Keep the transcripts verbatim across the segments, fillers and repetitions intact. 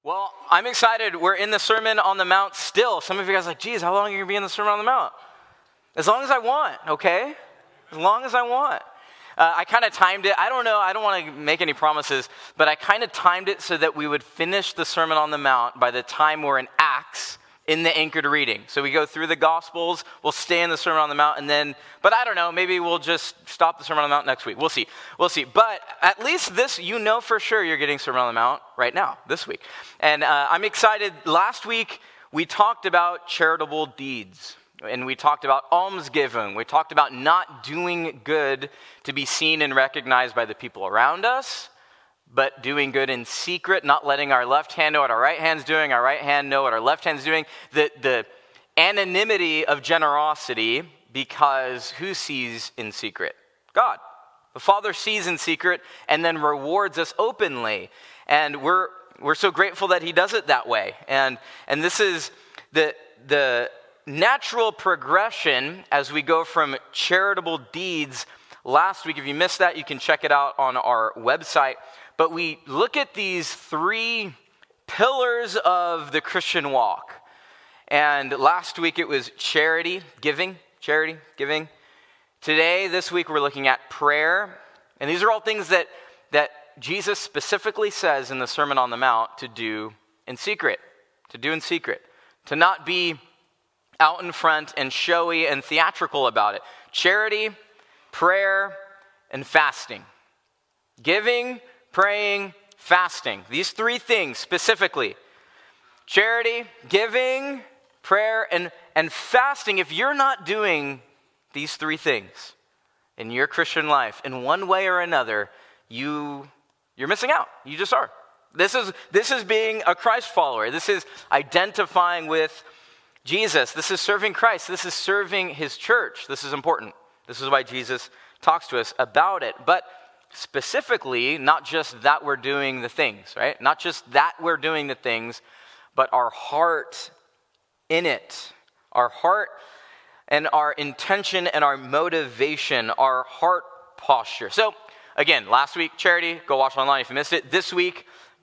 Well, I'm excited. We're in the Sermon on the Mount still. Some of you guys are like, geez, how long are you going to be in the Sermon on the Mount? As long as I want, okay? As long as I want. Uh, I kind of timed it. I don't know. I don't want to make any promises, but I kind of timed it so that we would finish the Sermon on the Mount by the time we're in Acts in the anchored reading. So we go through the Gospels, we'll stay in the Sermon on the Mount, and then, but I don't know, maybe we'll just stop the Sermon on the Mount next week. We'll see. We'll see. But at least this, you know for sure you're getting Sermon on the Mount right now, this week. And uh, I'm excited. Last week, we talked about charitable deeds. And we talked about almsgiving. We talked about not doing good to be seen and recognized by the people around us, but doing good in secret, not letting our left hand know what our right hand's doing, our right hand know what our left hand's doing. The, the anonymity of generosity, because who sees in secret? God. The Father sees in secret and then rewards us openly. And we're we're so grateful that He does it that way. And and this is the the natural progression as we go from charitable deeds. Last week, if you missed that, you can check it out on our website. But we look at these three pillars of the Christian walk. And last week it was charity, giving, charity, giving. Today, this week, we're looking at prayer. And these are all things that, that Jesus specifically says in the Sermon on the Mount to do in secret, to do in secret, to not be out in front and showy and theatrical about it. Charity, prayer, and fasting. Giving, praying, fasting. These three things specifically. Charity, giving, prayer, and, and fasting. If you're not doing these three things in your Christian life in one way or another, you, you're missing out. You just are. This is, this is being a Christ follower. This is identifying with Jesus. This is serving Christ. This is serving His church. This is important. This is why Jesus talks to us about it. But specifically, not just that we're doing the things, right? Not just that we're doing the things, but our heart in it. Our heart and our intention and our motivation, our heart posture. So, again, last week, charity, go watch online if you missed it. This week,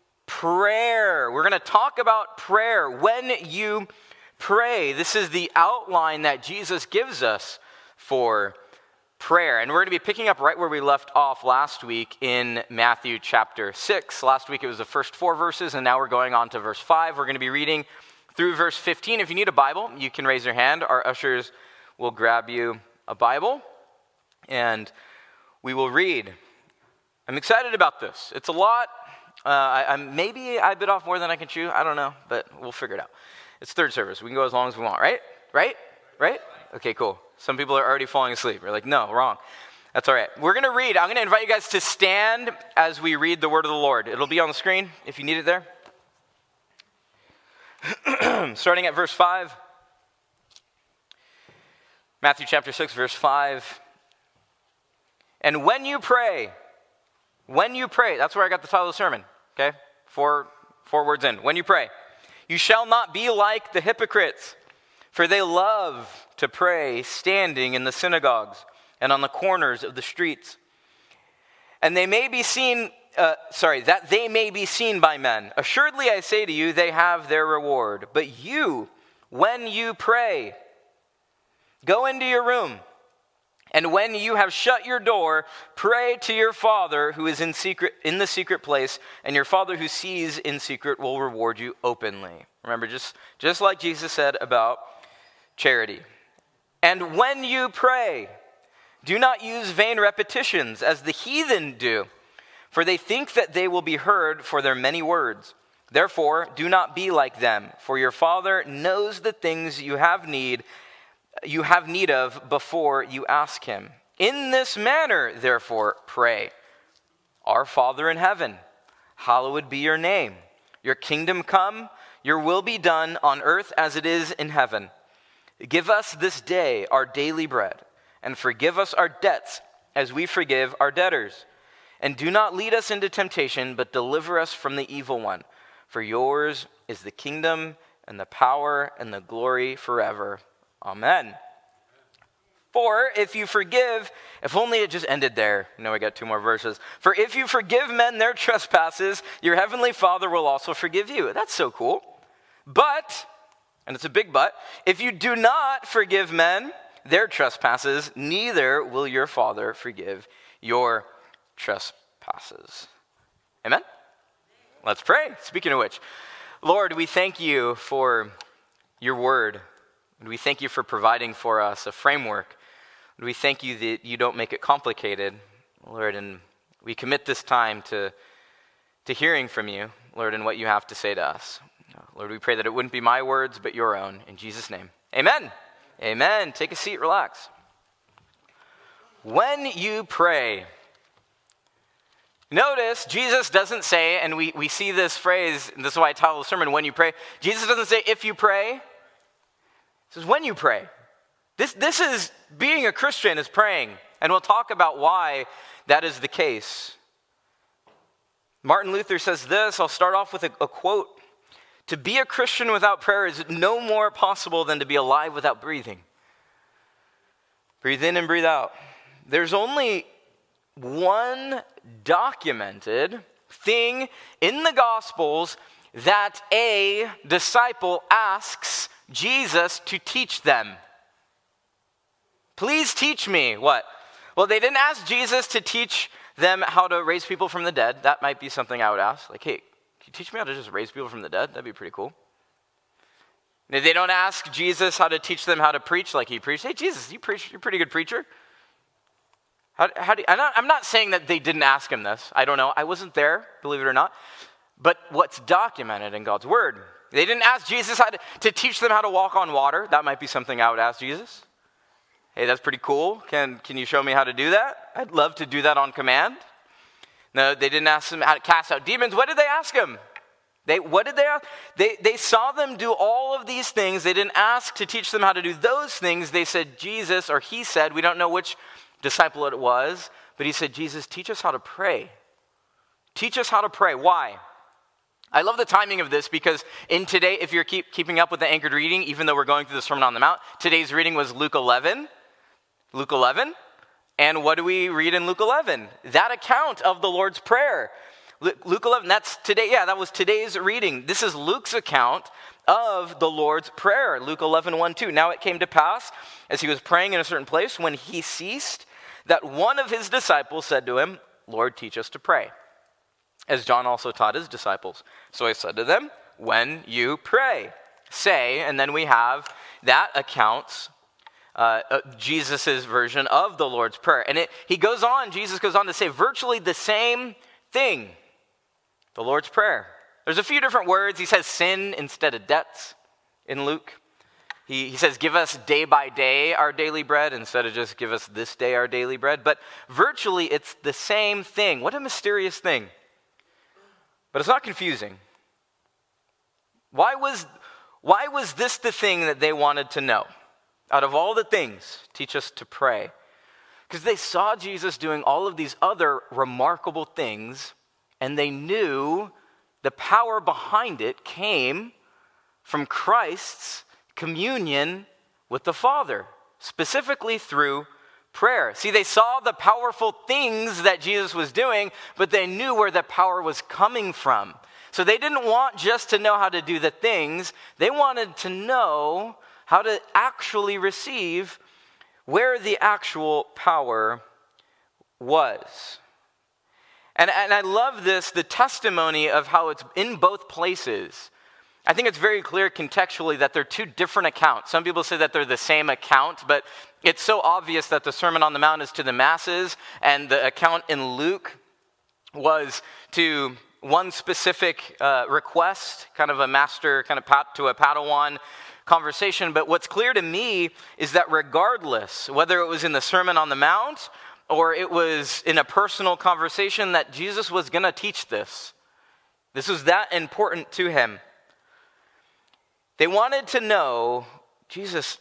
prayer. We're going to talk about prayer. When you pray, this is the outline that Jesus gives us for prayer. And we're going to be picking up right where we left off last week in Matthew chapter six. Last week it was the first four verses, and now we're going on to verse five. We're going to be reading through verse fifteen. If you need a Bible, you can raise your hand. Our ushers will grab you a Bible, and we will read. I'm excited about this. It's a lot. Uh, I, I'm, maybe I bit off more than I can chew. I don't know, but we'll figure it out. It's third service. We can go as long as we want, right? Right? Right? Okay, cool. Some people are already falling asleep. We're like, no, wrong. That's all right. We're going to read. I'm going to invite you guys to stand as we read the word of the Lord. It'll be on the screen if you need it there. Starting at verse five. Matthew chapter six, verse five. And when you pray, when you pray, that's where I got the title of the sermon, okay? Four, four words in. When you pray. You shall not be like the hypocrites, for they love to pray standing in the synagogues and on the corners of the streets. And they may be seen, uh, sorry, that they may be seen by men. Assuredly, I say to you, they have their reward. But you, when you pray, go into your room, and when you have shut your door, pray to your Father who is in secret, in the secret place, and your Father who sees in secret will reward you openly. Remember, just, just like Jesus said about charity. And when you pray, do not use vain repetitions as the heathen do, for they think that they will be heard for their many words. Therefore, do not be like them, for your Father knows the things you have need you have need of before you ask Him. In this manner, therefore, pray. Our Father in heaven, hallowed be your name. Your kingdom come, your will be done on earth as it is in heaven. Give us this day our daily bread, and forgive us our debts as we forgive our debtors. And do not lead us into temptation, but deliver us from the evil one. For yours is the kingdom and the power and the glory forever. Amen. For if you forgive, if only it just ended there. No, we got two more verses. For if you forgive men their trespasses, your heavenly Father will also forgive you. That's so cool. But, and it's a big but, if you do not forgive men their trespasses, neither will your Father forgive your trespasses. Amen? Let's pray. Speaking of which, Lord, we thank you for your word. And we thank you for providing for us a framework. We thank you that you don't make it complicated, Lord, and we commit this time to, to hearing from you, Lord, and what you have to say to us. Lord, we pray that it wouldn't be my words, but your own. In Jesus' name, amen. Amen. Take a seat, relax. When you pray, notice Jesus doesn't say, and we, we see this phrase, and this is why I title the sermon, when you pray. Jesus doesn't say if you pray. He says when you pray. This, this is, being a Christian is praying, and we'll talk about why that is the case. Martin Luther says this, I'll start off with a, a quote. To be a Christian without prayer is no more possible than to be alive without breathing. Breathe in and breathe out. There's only one documented thing in the Gospels that a disciple asks Jesus to teach them. Please teach me what? Well, they didn't ask Jesus to teach them how to raise people from the dead. That might be something I would ask. Like, hey, can you teach me how to just raise people from the dead? That'd be pretty cool. They don't ask Jesus how to teach them how to preach like he preached. Hey, Jesus, you preach, you're a pretty good preacher. How, how do you, I'm, not, I'm not saying that they didn't ask him this. I don't know. I wasn't there, believe it or not. But what's documented in God's word. They didn't ask Jesus how to, to teach them how to walk on water. That might be something I would ask Jesus. Hey, that's pretty cool. Can, can you show me how to do that? I'd love to do that on command. No, they didn't ask him how to cast out demons. What did they ask him? They, what did they ask? They, they saw them do all of these things. They didn't ask to teach them how to do those things. They said, Jesus, or he said, we don't know which disciple it was, but he said, Jesus, teach us how to pray. Teach us how to pray. Why? I love the timing of this because in today, if you're keep, keeping up with the anchored reading, even though we're going through the Sermon on the Mount, today's reading was Luke eleven. Luke eleven. And what do we read in Luke eleven? That account of the Lord's Prayer. Luke eleven, that's today, yeah, that was today's reading. This is Luke's account of the Lord's Prayer. Luke eleven, one, two. Now it came to pass, as he was praying in a certain place, when he ceased, that one of his disciples said to him, Lord, teach us to pray, as John also taught his disciples. So I said to them, when you pray, say, and then we have that accounts uh, uh, Jesus' version of the Lord's Prayer. And it, he goes on, Jesus goes on to say virtually the same thing, the Lord's Prayer. There's a few different words. He says sin instead of debts in Luke. He, he says, give us day by day our daily bread instead of just give us this day our daily bread. But virtually it's the same thing. What a mysterious thing. But it's not confusing. Why was, why was this the thing that they wanted to know? Out of all the things, teach us to pray. Because they saw Jesus doing all of these other remarkable things, and they knew the power behind it came from Christ's communion with the Father, specifically through prayer. See, they saw the powerful things that Jesus was doing, but they knew where the power was coming from. So they didn't want just to know how to do the things. They wanted to know how to actually receive where the actual power was. And, and I love this, the testimony of how it's in both places. I think it's very clear contextually that they're two different accounts. Some people say that they're the same account, but it's so obvious that the Sermon on the Mount is to the masses, and the account in Luke was to one specific uh, request, kind of a master, kind of pat, to a Padawan conversation. But what's clear to me is that regardless, whether it was in the Sermon on the Mount or it was in a personal conversation, that Jesus was going to teach this. This was that important to him. They wanted to know, Jesus,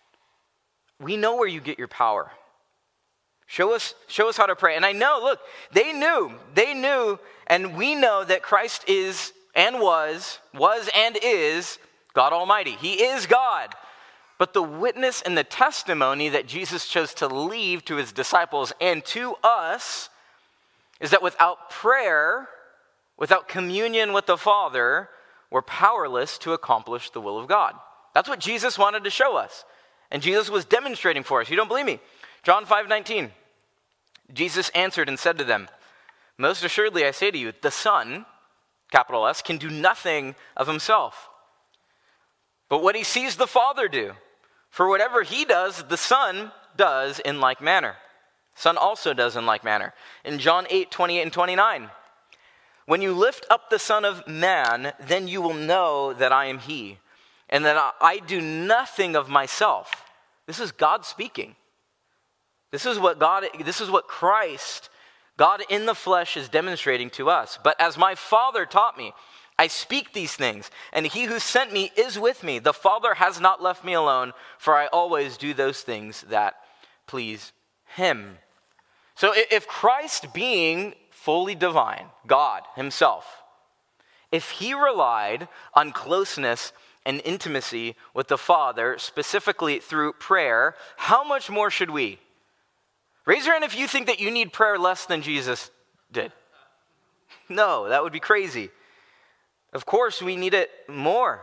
we know where you get your power. Show us, show us how to pray. And I know, look, they knew, they knew, and we know that Christ is and was, was and is God Almighty. He is God. but the witness and the testimony that Jesus chose to leave to his disciples and to us is that without prayer, without communion with the Father, we're powerless to accomplish the will of God. That's what Jesus wanted to show us. And Jesus was demonstrating for us. You don't believe me? John five nineteen. Jesus answered and said to them, most assuredly I say to you, the Son, capital S, can do nothing of himself, but what he sees the Father do. For whatever he does, the Son does in like manner. Son also does in like manner. In John eight twenty-eight and twenty-nine, when you lift up the Son of Man, then you will know that I am he, and that I do nothing of myself. This is God speaking. This is what God, this is what Christ, God in the flesh, is demonstrating to us. But as my Father taught me, I speak these things, and he who sent me is with me. The Father has not left me alone, for I always do those things that please him. So if Christ, being fully divine, God himself, if he relied on closeness and intimacy with the Father, specifically through prayer, how much more should we? Raise your hand if you think that you need prayer less than Jesus did. No, that would be crazy. Of course, we need it more.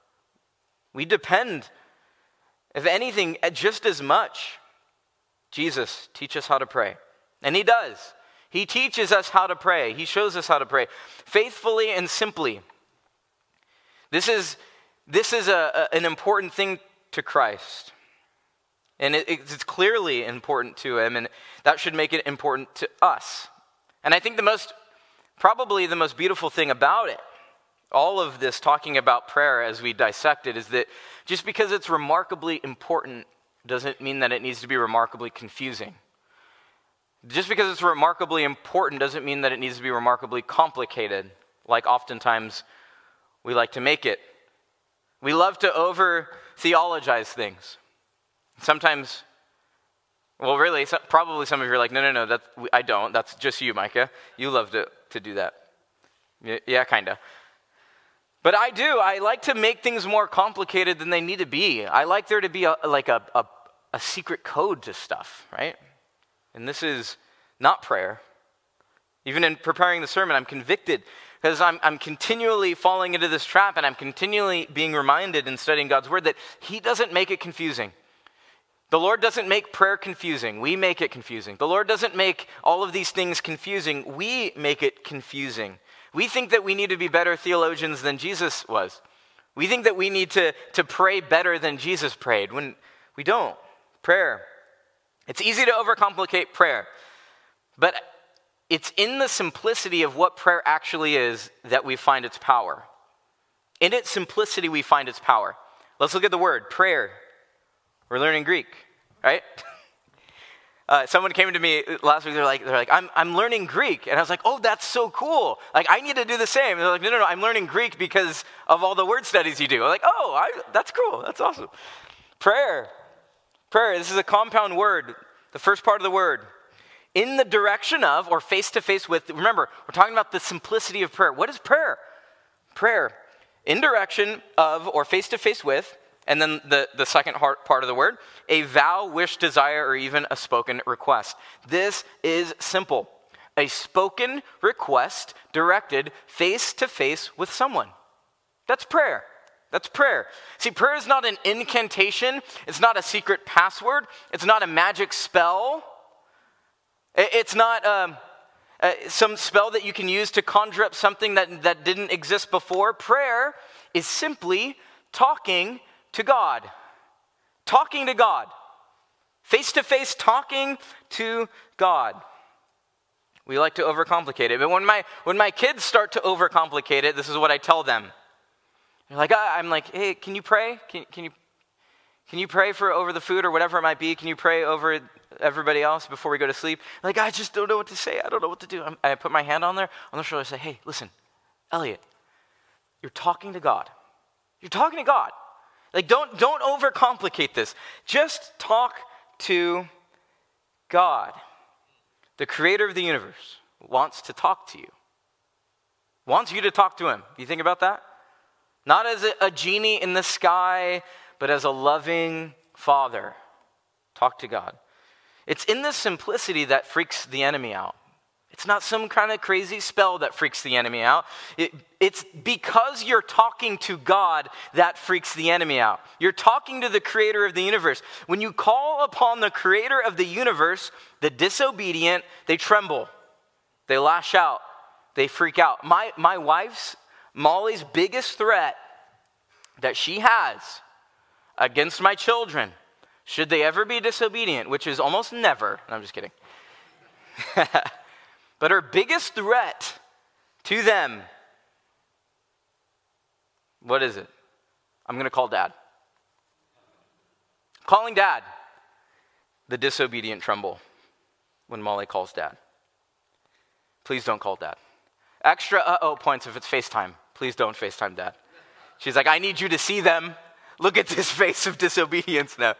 We depend, if anything, just as much. Jesus, teach us how to pray. And he does. He teaches us how to pray. He shows us how to pray faithfully and simply. This is, this is a, a, an important thing to Christ. And it, it's clearly important to him, and that should make it important to us. And I think the most, probably the most beautiful thing about it, all of this talking about prayer as we dissect it, is that just because it's remarkably important doesn't mean that it needs to be remarkably confusing. Just because it's remarkably important doesn't mean that it needs to be remarkably complicated, like oftentimes we like to make it. We love to over-theologize things. Sometimes, well, really, so, probably some of you are like, no, no, no, that's, I don't. That's just you, Micah. You love to, to do that. Yeah, yeah kind of. But I do. I like to make things more complicated than they need to be. I like there to be a, like a, a, a secret code to stuff, right? And this is not prayer. Even in preparing the sermon, I'm convicted because I'm, I'm continually falling into this trap, and I'm continually being reminded in studying God's word that he doesn't make it confusing. The Lord doesn't make prayer confusing. We make it confusing. The Lord doesn't make all of these things confusing. We make it confusing. We think that we need to be better theologians than Jesus was. We think that we need to, to pray better than Jesus prayed, when we don't. Prayer. It's easy to overcomplicate prayer, but it's in the simplicity of what prayer actually is that we find its power. In its simplicity, we find its power. Let's look at the word, prayer. We're learning Greek, right? Uh, someone came to me last week, they're like, they're like, I'm I'm learning Greek. And I was like, oh, that's so cool. Like, I need to do the same. And they're like, no, no, no, I'm learning Greek because of all the word studies you do. I'm like, oh, I, that's cool. That's awesome. Prayer. Prayer, this is a compound word. The first part of the word. In the direction of, or face-to-face with, remember, we're talking about the simplicity of prayer. What is prayer? Prayer. In direction of, or face-to-face with, and then the, the second part of the word, a vow, wish, desire, or even a spoken request. This is simple. A spoken request directed face-to-face with someone. That's prayer. That's prayer. See, prayer is not an incantation. It's not a secret password. It's not a magic spell. It's not um, uh, some spell that you can use to conjure up something that, that didn't exist before. Prayer is simply talking to God. Talking to God. Face-to-face talking to God. We like to overcomplicate it. But when my when my kids start to overcomplicate it, this is what I tell them. They're like, ah, I'm like, hey, can you pray? Can, can you can you pray for over the food or whatever it might be? Can you pray over everybody else before we go to sleep? Like, I just don't know what to say. I don't know what to do. I'm, I put my hand on there on their shoulder and say, hey, listen, Elliot, you're talking to God. You're talking to God. Like, don't, don't overcomplicate this. Just talk to God. The creator of the universe wants to talk to you. Wants you to talk to him. Do you think about that? Not as a, a genie in the sky, but as a loving Father. Talk to God. It's in this simplicity that freaks the enemy out. It's not some kind of crazy spell that freaks the enemy out. It, it's because you're talking to God that freaks the enemy out. You're talking to the creator of the universe. When you call upon the creator of the universe, the disobedient, they tremble. They lash out. They freak out. My, my wife's, Molly's biggest threat that she has against my children, should they ever be disobedient, which is almost never, I'm just kidding. But her biggest threat to them, what is it? I'm going to call dad. Calling dad. The disobedient tremble when Molly calls dad. Please don't call dad. Extra uh-oh points if it's FaceTime. Please don't FaceTime dad. She's like, I need you to see them. Look at this face of disobedience now.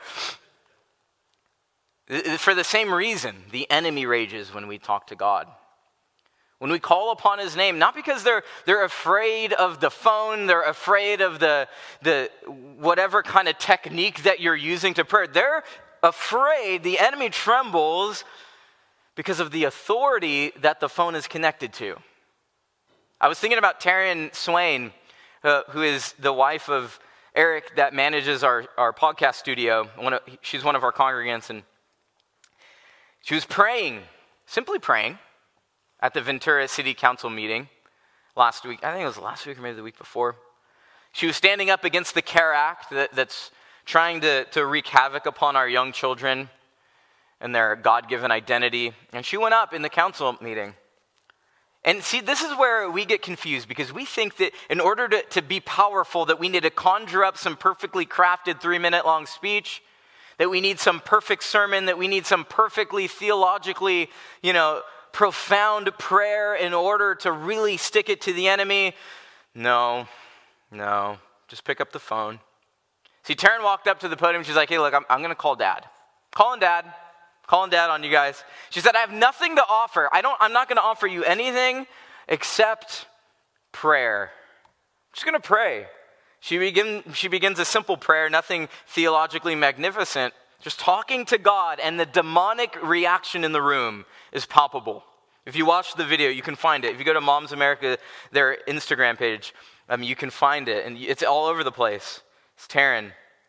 For the same reason, the enemy rages when we talk to God. When we call upon his name, not because they're they're afraid of the phone, they're afraid of the, the whatever kind of technique that you're using to pray. They're afraid, the enemy trembles because of the authority that the phone is connected to. I was thinking about Taryn Swain, uh, who is the wife of Eric that manages our, our podcast studio. One of, she's one of our congregants, and she was praying, simply praying, at the Ventura City Council meeting last week. I think it was last week or maybe the week before. She was standing up against the CARE Act that, that's trying to, to wreak havoc upon our young children and their God-given identity. And she went up in the council meeting. And see, this is where we get confused, because we think that in order to, to be powerful, that we need to conjure up some perfectly crafted three-minute long speech, that we need some perfect sermon, that we need some perfectly theologically, you know, profound prayer in order to really stick it to the enemy. No, no, just pick up the phone. See, Taryn walked up to the podium. She's like, hey, look, I'm, I'm going to call dad. Calling dad. Calling dad on you guys. She said, I have nothing to offer. I don't, I'm not going to offer you anything except prayer. I'm just going to pray. She, begin, she begins a simple prayer, nothing theologically magnificent, just talking to God, and the demonic reaction in the room is palpable. If you watch the video, you can find it. If you go to Moms America, their Instagram page, um, you can find it, and it's all over the place. It's Taryn.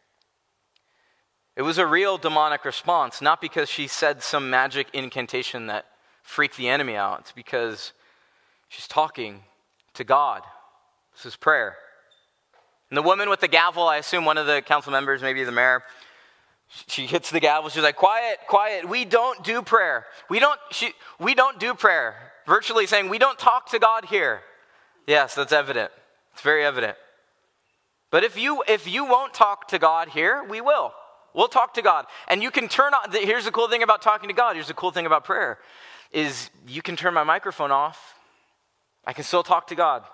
It was a real demonic response, not because she said some magic incantation that freaked the enemy out. It's because she's talking to God. This is prayer. And the woman with the gavel, I assume one of the council members, maybe the mayor, she hits the gavel. She's like, quiet, quiet. We don't do prayer. We don't, she, we don't do prayer. Virtually saying, we don't talk to God here. Yes, that's evident. It's very evident. But if you if you won't talk to God here, we will. We'll talk to God. And you can turn on, here's the cool thing about talking to God. Here's the cool thing about prayer, is you can turn my microphone off. I can still talk to God.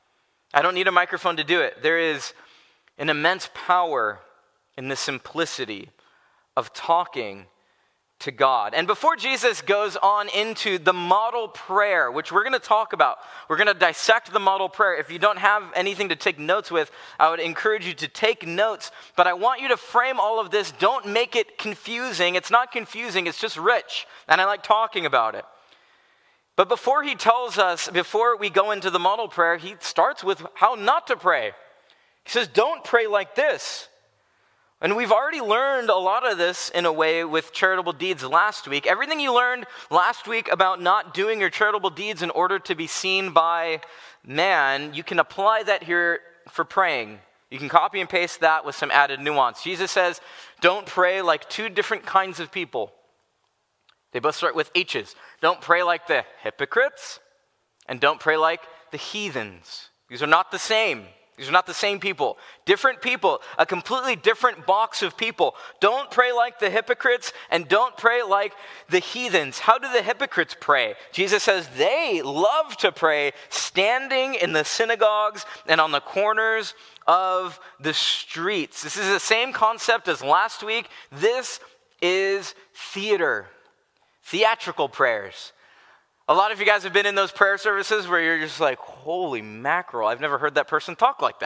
I don't need a microphone to do it. There is an immense power in the simplicity of talking to God. And before Jesus goes on into the model prayer, which we're going to talk about, we're going to dissect the model prayer. If you don't have anything to take notes with, I would encourage you to take notes. But I want you to frame all of this. Don't make it confusing. It's not confusing. It's just rich. And I like talking about it. But before he tells us, before we go into the model prayer, he starts with how not to pray. He says, don't pray like this. And we've already learned a lot of this in a way with charitable deeds last week. Everything you learned last week about not doing your charitable deeds in order to be seen by man, you can apply that here for praying. You can copy and paste that with some added nuance. Jesus says, don't pray like two different kinds of people. They both start with H's. Don't pray like the hypocrites, and don't pray like the heathens. These are not the same. These are not the same people. Different people, a completely different box of people. Don't pray like the hypocrites, and don't pray like the heathens. How do the hypocrites pray? Jesus says they love to pray standing in the synagogues and on the corners of the streets. This is the same concept as last week. This is theater, theatrical prayers. A lot of you guys have been in those prayer services where you're just like, holy mackerel, I've never heard that person talk like that.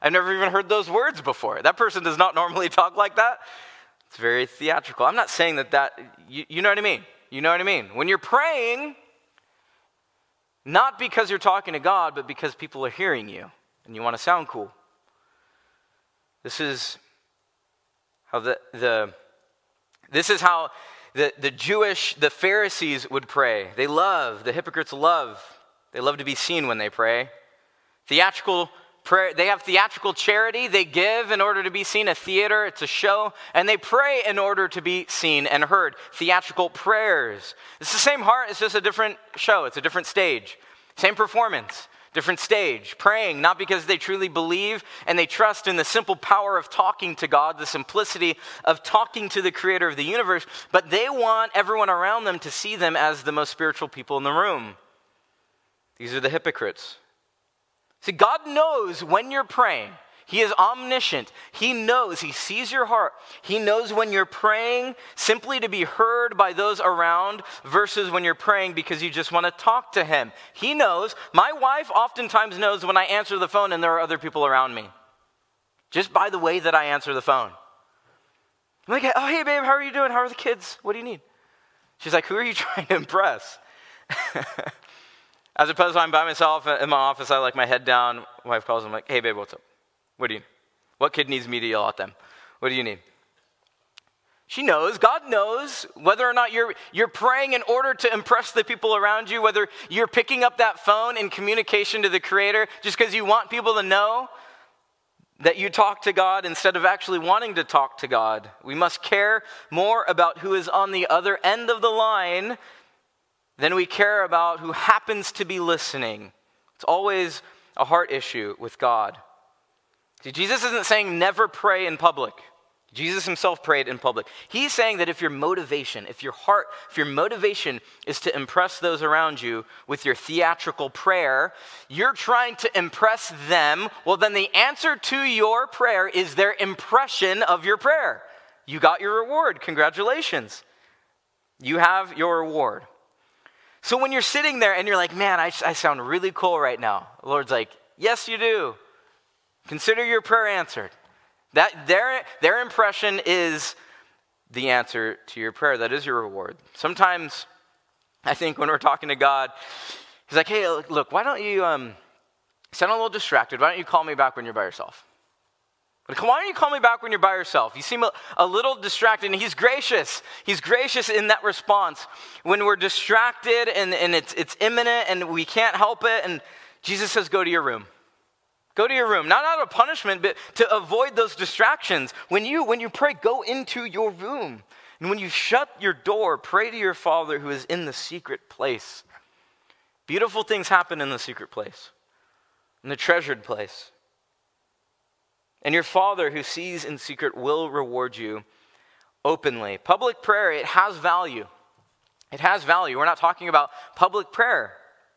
I've never even heard those words before. That person does not normally talk like that. It's very theatrical. I'm not saying that that, you, you know what I mean? You know what I mean? When you're praying, not because you're talking to God, but because people are hearing you and you want to sound cool. This is how the, the this is how the, the Jewish, the Pharisees would pray. They love, the hypocrites love. They love to be seen when they pray. Theatrical prayer, they have theatrical charity. They give in order to be seen. A theater, it's a show. And they pray in order to be seen and heard. Theatrical prayers. It's the same heart, it's just a different show. It's a different stage. Same performance, different stage. Praying, not because they truly believe and they trust in the simple power of talking to God, the simplicity of talking to the creator of the universe, but they want everyone around them to see them as the most spiritual people in the room. These are the hypocrites. See, God knows when you're praying. He is omniscient. He knows. He sees your heart. He knows when you're praying simply to be heard by those around versus when you're praying because you just want to talk to him. He knows. My wife oftentimes knows when I answer the phone and there are other people around me. Just by the way that I answer the phone. I'm like, oh, hey, babe, how are you doing? How are the kids? What do you need? She's like, who are you trying to impress? As opposed to I'm by myself in my office, I like my head down. My wife calls, I'm like, hey, babe, what's up? What do you need? What kid needs me to yell at them? What do you need? She knows. God knows whether or not you're you're praying in order to impress the people around you, whether you're picking up that phone in communication to the Creator just because you want people to know that you talk to God instead of actually wanting to talk to God. We must care more about who is on the other end of the line than we care about who happens to be listening. It's always a heart issue with God. See, Jesus isn't saying never pray in public. Jesus himself prayed in public. He's saying that if your motivation, if your heart, if your motivation is to impress those around you with your theatrical prayer, you're trying to impress them, well then the answer to your prayer is their impression of your prayer. You got your reward. Congratulations. You have your reward. So when you're sitting there and you're like, man, I, I sound really cool right now. The Lord's like, yes, you do. Consider your prayer answered. That their, their impression is the answer to your prayer. That is your reward. Sometimes, I think when we're talking to God, he's like, hey, look, why don't you um, sound a little distracted? Why don't you call me back when you're by yourself? Like, why don't you call me back when you're by yourself? You seem a, a little distracted, and he's gracious. He's gracious in that response. When we're distracted and, and it's, it's imminent and we can't help it, and Jesus says, go to your room. Go to your room, not out of punishment, but to avoid those distractions. When you when you pray, go into your room. And when you shut your door, pray to your Father who is in the secret place. Beautiful things happen in the secret place, in the treasured place. And your Father who sees in secret will reward you openly. Public prayer, it has value. It has value. We're not talking about public prayer.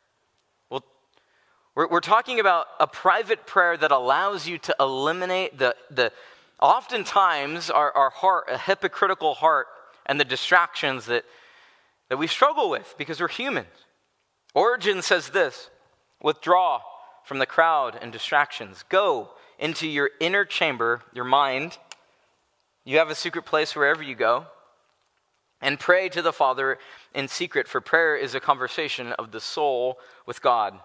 We're, we're talking about a private prayer that allows you to eliminate the, the oftentimes our, our heart, a hypocritical heart, and the distractions that, that we struggle with because we're humans. Origen says this, withdraw from the crowd and distractions. Go into your inner chamber, your mind. You have a secret place wherever you go. And pray to the Father in secret, for prayer is a conversation of the soul with God.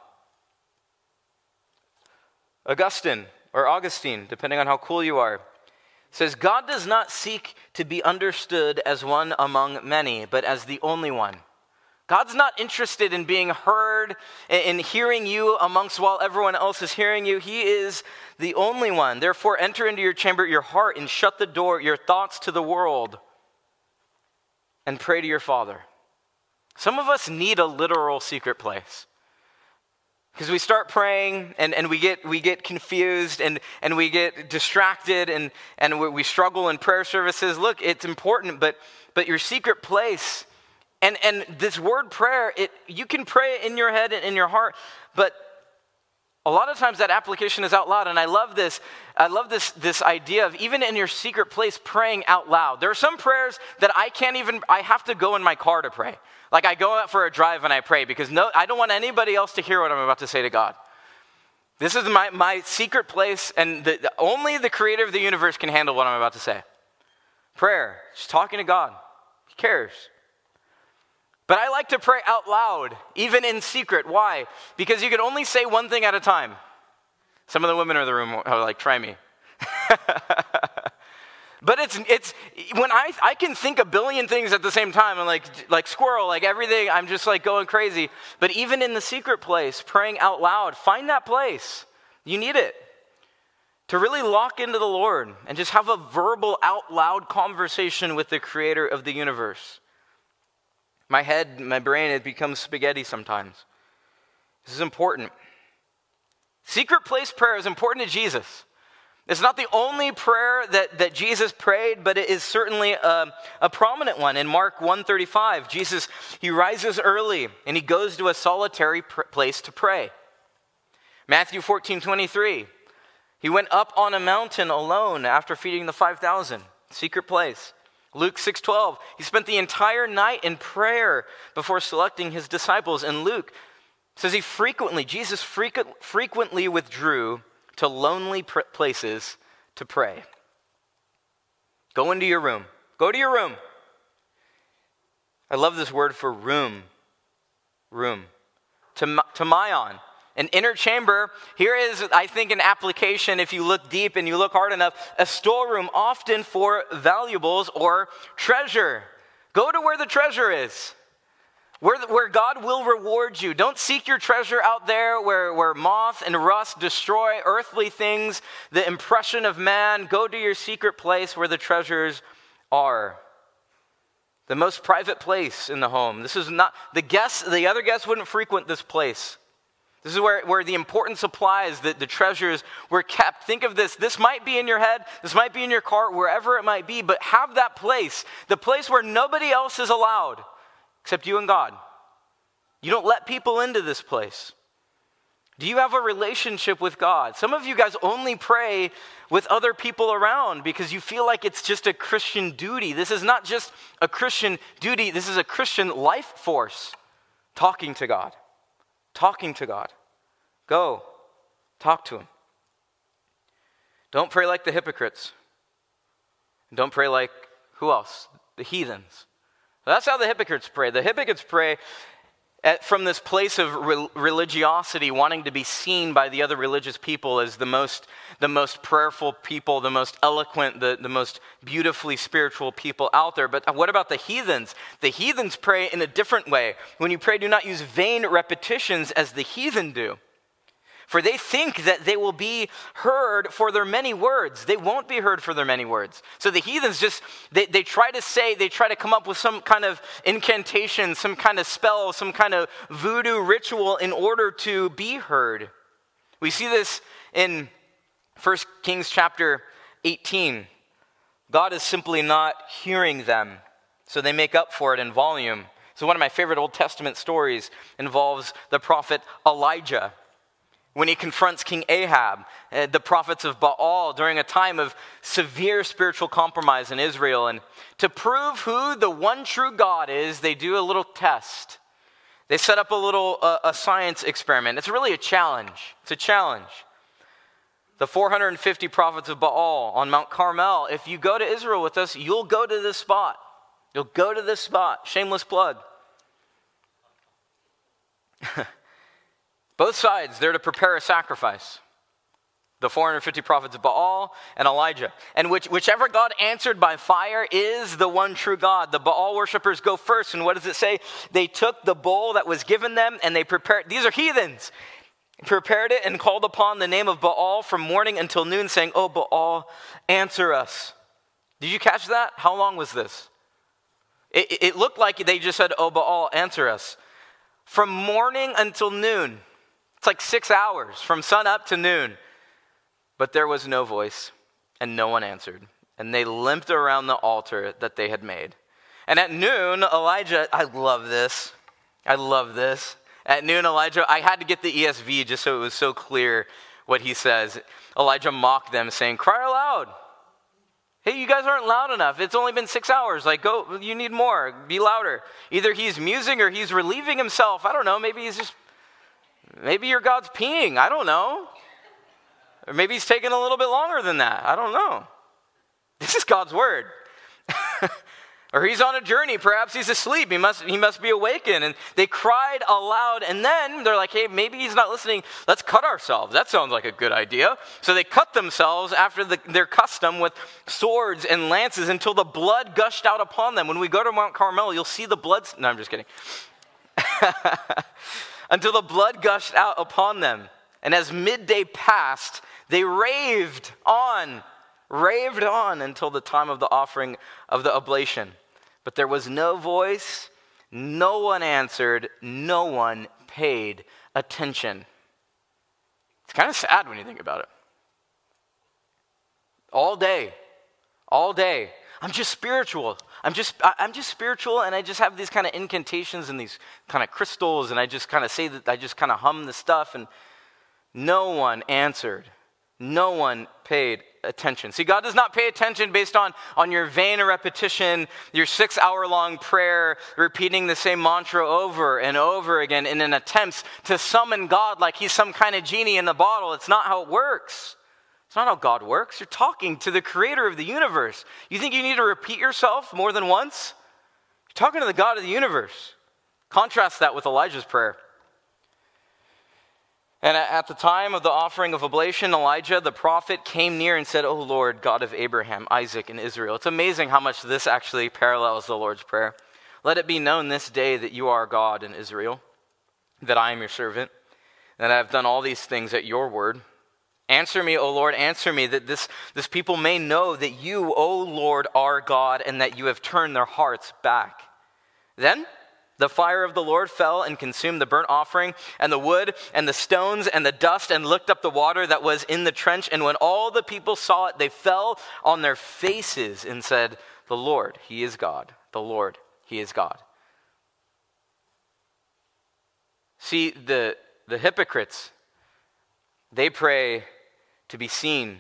Augustine, or Augustine, depending on how cool you are, says, God does not seek to be understood as one among many, but as the only one. God's not interested in being heard, in hearing you amongst while everyone else is hearing you. He is the only one. Therefore, enter into your chamber, your heart, and shut the door, your thoughts to the world, and pray to your Father. Some of us need a literal secret place. Because we start praying and, and we get we get confused and, and we get distracted and, and we, we struggle in prayer services. Look, it's important, but but your secret place and, and this word prayer, it you can pray it in your head and in your heart, but a lot of times that application is out loud. And I love this. I love this, this idea of even in your secret place praying out loud. There are some prayers that I can't even, I have to go in my car to pray. Like I go out for a drive and I pray because no, I don't want anybody else to hear what I'm about to say to God. This is my, my secret place, and the, the, only the creator of the universe can handle what I'm about to say. Prayer, just talking to God. He cares. But I like to pray out loud, even in secret. Why? Because you can only say one thing at a time. Some of the women in the room are like, try me. But it's it's when I I can think a billion things at the same time. I'm like like squirrel, like everything. I'm just like going crazy. But even in the secret place, praying out loud, find that place. You need it to really lock into the Lord and just have a verbal, out loud conversation with the Creator of the universe. My head, my brain, it becomes spaghetti sometimes. This is important. Secret place prayer is important to Jesus. It's not the only prayer that, that Jesus prayed, but it is certainly a, a prominent one. In Mark one thirty-five, Jesus, he rises early and he goes to a solitary pr- place to pray. Matthew fourteen twenty-three, he went up on a mountain alone after feeding the five thousand, secret place. Luke six twelve, he spent the entire night in prayer before selecting his disciples. And Luke says he frequently, Jesus frequent, frequently withdrew to lonely pr- places to pray. Go into your room. Go to your room. I love this word for room. Room. Tamaion. An inner chamber. Here is, I think, an application, if you look deep and you look hard enough, a storeroom often for valuables or treasure. Go to where the treasure is. Where, where God will reward you. Don't seek your treasure out there where, where moth and rust destroy earthly things, the impression of man. Go to your secret place where the treasures are. The most private place in the home. This is not, the guests, the other guests wouldn't frequent this place. This is where, where the important supplies, the, the treasures were kept. Think of this. This might be in your head. This might be in your car, wherever it might be. But have that place. The place where nobody else is allowed. Except you and God. You don't let people into this place. Do you have a relationship with God? Some of you guys only pray with other people around because you feel like it's just a Christian duty. This is not just a Christian duty. This is a Christian life force. Talking to God. Talking to God. Go. Talk to Him. Don't pray like the hypocrites. Don't pray like, who else? The heathens. That's how the hypocrites pray. The hypocrites pray at, from this place of re- religiosity, wanting to be seen by the other religious people as the most, the most prayerful people, the most eloquent, the, the most beautifully spiritual people out there. But what about the heathens? The heathens pray in a different way. When you pray, do not use vain repetitions as the heathen do. For they think that they will be heard for their many words. They won't be heard for their many words. So the heathens just, they, they try to say, they try to come up with some kind of incantation, some kind of spell, some kind of voodoo ritual in order to be heard. We see this in First Kings chapter eighteen. God is simply not hearing them, so they make up for it in volume. So one of my favorite Old Testament stories involves the prophet Elijah. When he confronts King Ahab, uh, the prophets of Baal, during a time of severe spiritual compromise in Israel. And to prove who the one true God is, they do a little test. They set up a little uh, a science experiment. It's really a challenge. It's a challenge. The four hundred fifty prophets of Baal on Mount Carmel, if you go to Israel with us, you'll go to this spot. You'll go to this spot. Shameless plug. Both sides, they're to prepare a sacrifice. The four hundred fifty prophets of Baal and Elijah. And which, whichever God answered by fire is the one true God. The Baal worshipers go first. And what does it say? They took the bowl that was given them and they prepared. These are heathens. Prepared it and called upon the name of Baal from morning until noon, saying, "Oh, Baal, answer us." Did you catch that? How long was this? It, it looked like they just said, "Oh, Baal, answer us." From morning until noon. It's like six hours from sun up to noon. But there was no voice, and no one answered. And they limped around the altar that they had made. And at noon, Elijah, I love this. I love this. At noon, Elijah, I had to get the E S V just so it was so clear what he says. Elijah mocked them, saying, "Cry aloud. Hey, you guys aren't loud enough. It's only been six hours. Like, go, you need more. Be louder." Either he's musing or he's relieving himself. I don't know. Maybe he's just... Maybe your God's peeing. I don't know. Or maybe he's taking a little bit longer than that. I don't know. This is God's word. Or he's on a journey. Perhaps he's asleep. He must, he must be awakened. And they cried aloud. And then they're like, hey, maybe he's not listening. Let's cut ourselves. That sounds like a good idea. So they cut themselves after the, their custom with swords and lances until the blood gushed out upon them. When we go to Mount Carmel, you'll see the blood. No, I'm just kidding. Until the blood gushed out upon them. And as midday passed, they raved on, raved on until the time of the offering of the oblation. But there was no voice, no one answered, no one paid attention. It's kind of sad when you think about it. All day, all day, I'm just spiritual. I'm just I'm just spiritual, and I just have these kind of incantations and these kind of crystals, and I just kind of say that I just kind of hum the stuff, and no one answered. No one paid attention. See, God does not pay attention based on, on your vain repetition, your six-hour-long prayer, repeating the same mantra over and over again in an attempt to summon God like he's some kind of genie in a bottle. It's not how it works. It's not how God works. You're talking to the creator of the universe. You think you need to repeat yourself more than once? You're talking to the God of the universe. Contrast that with Elijah's prayer. And at the time of the offering of oblation, Elijah, the prophet, came near and said, "O Lord, God of Abraham, Isaac, and Israel." It's amazing how much this actually parallels the Lord's Prayer. "Let it be known this day that you are God in Israel, that I am your servant, and that I have done all these things at your word. Answer me, O Lord, answer me, that this, this people may know that you, O Lord, are God, and that you have turned their hearts back." Then the fire of the Lord fell and consumed the burnt offering and the wood and the stones and the dust and licked up the water that was in the trench. And when all the people saw it, they fell on their faces and said, "The Lord, he is God. The Lord, he is God." See, the, the hypocrites, they pray to be seen.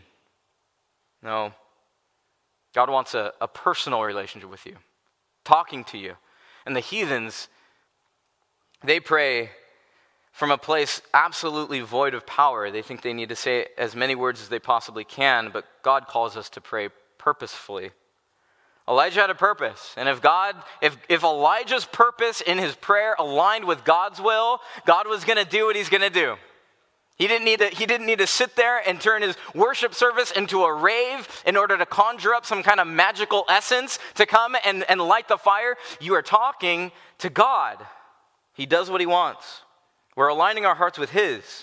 No, God wants a, a personal relationship with you, talking to you. And the heathens, they pray from a place absolutely void of power. They think they need to say as many words as they possibly can, but God calls us to pray purposefully. Elijah had a purpose, and if God, if, if Elijah's purpose in his prayer aligned with God's will, God was going to do what he's going to do. He didn't need to, he didn't need to sit there and turn his worship service into a rave in order to conjure up some kind of magical essence to come and, and light the fire. You are talking to God. He does what he wants. We're aligning our hearts with his.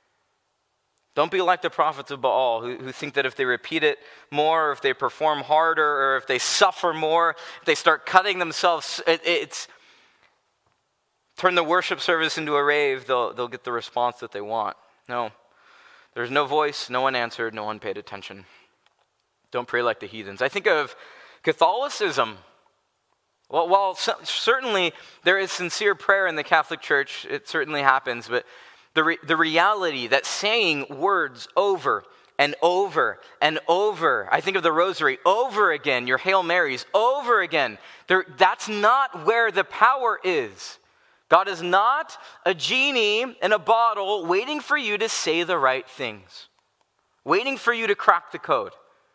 Don't be like the prophets of Baal who, who think that if they repeat it more, or if they perform harder, or if they suffer more, if they start cutting themselves, it, it's turn the worship service into a rave, they'll, they'll get the response that they want. No, there's no voice, no one answered, no one paid attention. Don't pray like the heathens. I think of Catholicism. Well, while certainly there is sincere prayer in the Catholic Church, it certainly happens, but the re- the reality that saying words over and over and over, I think of the Rosary, over again, your Hail Marys, over again, there, that's not where the power is. God is not a genie in a bottle waiting for you to say the right things, waiting for you to crack the code.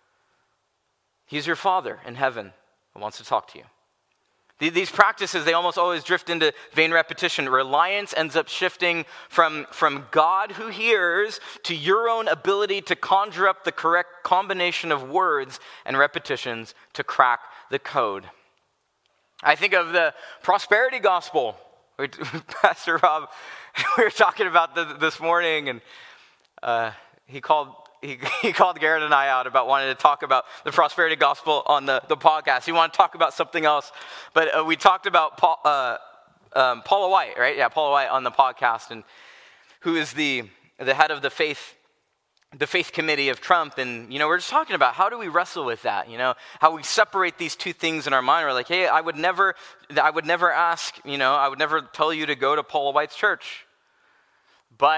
He's your Father in heaven who wants to talk to you. These practices, they almost always drift into vain repetition. Reliance ends up shifting from, from God who hears to your own ability to conjure up the correct combination of words and repetitions to crack the code. I think of the prosperity gospel. Pastor Rob, we were talking about the, this morning, and uh, he called he, he called Garrett and I out about wanting to talk about the prosperity gospel on the, the podcast. He wanted to talk about something else, but uh, we talked about Paul, uh, um, Paula White, right? Yeah, Paula White on the podcast, and who is the the head of the faith. the faith committee of Trump, and, you know, we're just talking about how do we wrestle with that, you know, how we separate these two things in our mind. We're like, hey, I would never, I would never ask, you know, I would never tell you to go to Paula White's church. But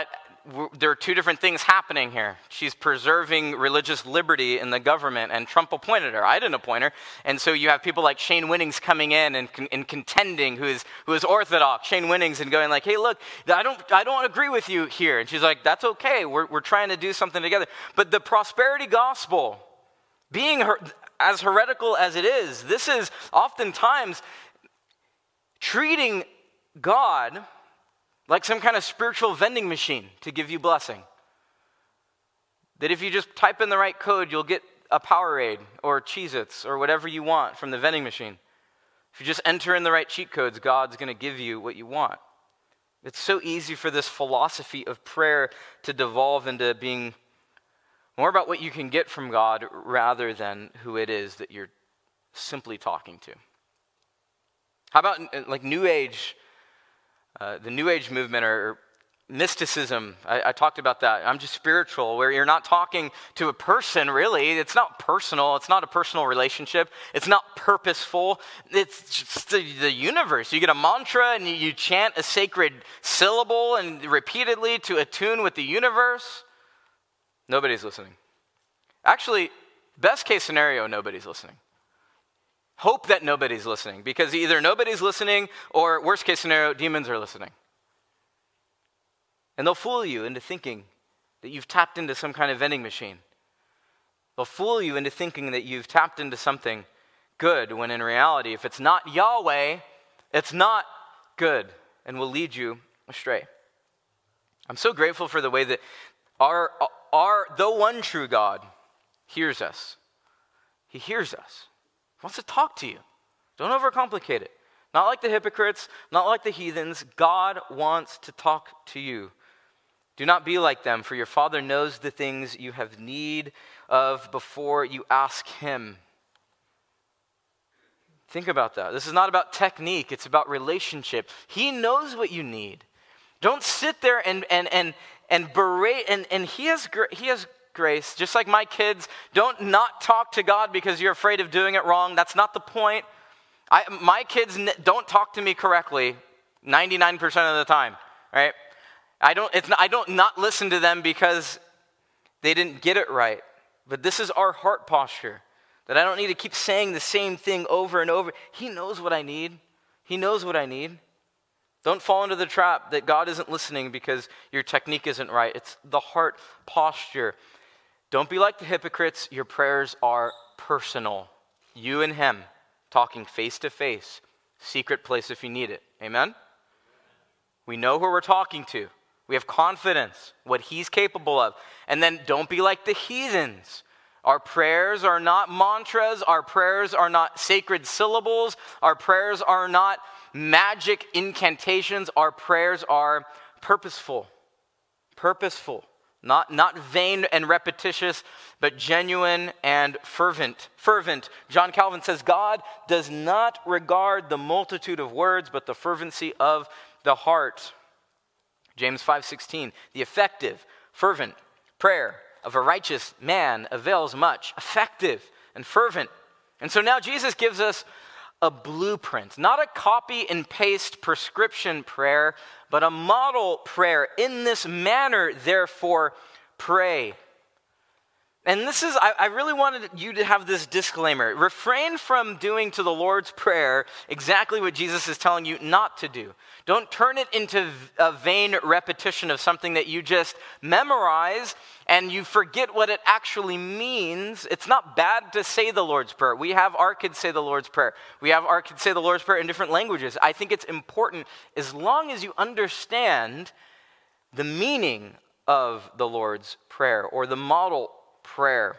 w- there are two different things happening here. She's preserving religious liberty in the government, and Trump appointed her. I didn't appoint her. And so you have people like Shane Winnings coming in and, con- and contending, who is who is Orthodox, Shane Winnings, and going like, hey, look, I don't I don't agree with you here. And she's like, that's okay. We're we're trying to do something together. But the prosperity gospel, being her, as heretical as it is, this is oftentimes treating God like some kind of spiritual vending machine to give you blessing. That if you just type in the right code, you'll get a Powerade or Cheez-Its or whatever you want from the vending machine. If you just enter in the right cheat codes, God's going to give you what you want. It's so easy for this philosophy of prayer to devolve into being more about what you can get from God rather than who it is that you're simply talking to. How about like New Age, uh, the New Age movement or mysticism? I, I talked about that. I'm just spiritual, where you're not talking to a person really. It's not personal. It's not a personal relationship. It's not purposeful. It's just the, the universe. You get a mantra and you, you chant a sacred syllable and repeatedly to attune with the universe. Nobody's listening. Actually, best case scenario, nobody's listening. Hope that nobody's listening, because either nobody's listening or worst case scenario, demons are listening. And they'll fool you into thinking that you've tapped into some kind of vending machine. They'll fool you into thinking that you've tapped into something good, when in reality, if it's not Yahweh, it's not good and will lead you astray. I'm so grateful for the way that our, our the one true God hears us. He hears us. He wants to talk to you. Don't overcomplicate it. Not like the hypocrites, not like the heathens. God wants to talk to you. Do not be like them, for your Father knows the things you have need of before you ask Him. Think about that. This is not about technique. It's about relationship. He knows what you need. Don't sit there and and and and berate. And, and He has He has grace. Just like my kids, don't not talk to God because you're afraid of doing it wrong. That's not the point. I, my kids n- don't talk to me correctly ninety-nine percent of the time, right? I don't, it's not, I don't not listen to them because they didn't get it right. But this is our heart posture, that I don't need to keep saying the same thing over and over. He knows what I need. He knows what I need. Don't fall into the trap that God isn't listening because your technique isn't right. It's the heart posture. Don't be like the hypocrites. Your prayers are personal. You and Him, talking face to face, secret place if you need it. Amen? We know who we're talking to. We have confidence, what He's capable of. And then don't be like the heathens. Our prayers are not mantras. Our prayers are not sacred syllables. Our prayers are not magic incantations. Our prayers are purposeful. Purposeful. Not, not vain and repetitious, but genuine and fervent. Fervent. John Calvin says, God does not regard the multitude of words, but the fervency of the heart. James five sixteen, the effective, fervent prayer of a righteous man avails much. Effective and fervent. And so now Jesus gives us a blueprint, not a copy and paste prescription prayer, but a model prayer. In this manner, therefore, pray. And this is, I, I really wanted you to have this disclaimer. Refrain from doing to the Lord's Prayer exactly what Jesus is telling you not to do. Don't turn it into a vain repetition of something that you just memorize and you forget what it actually means. It's not bad to say the Lord's Prayer. We have our kids say the Lord's Prayer. We have our kids say the Lord's Prayer in different languages. I think it's important as long as you understand the meaning of the Lord's Prayer or the model prayer.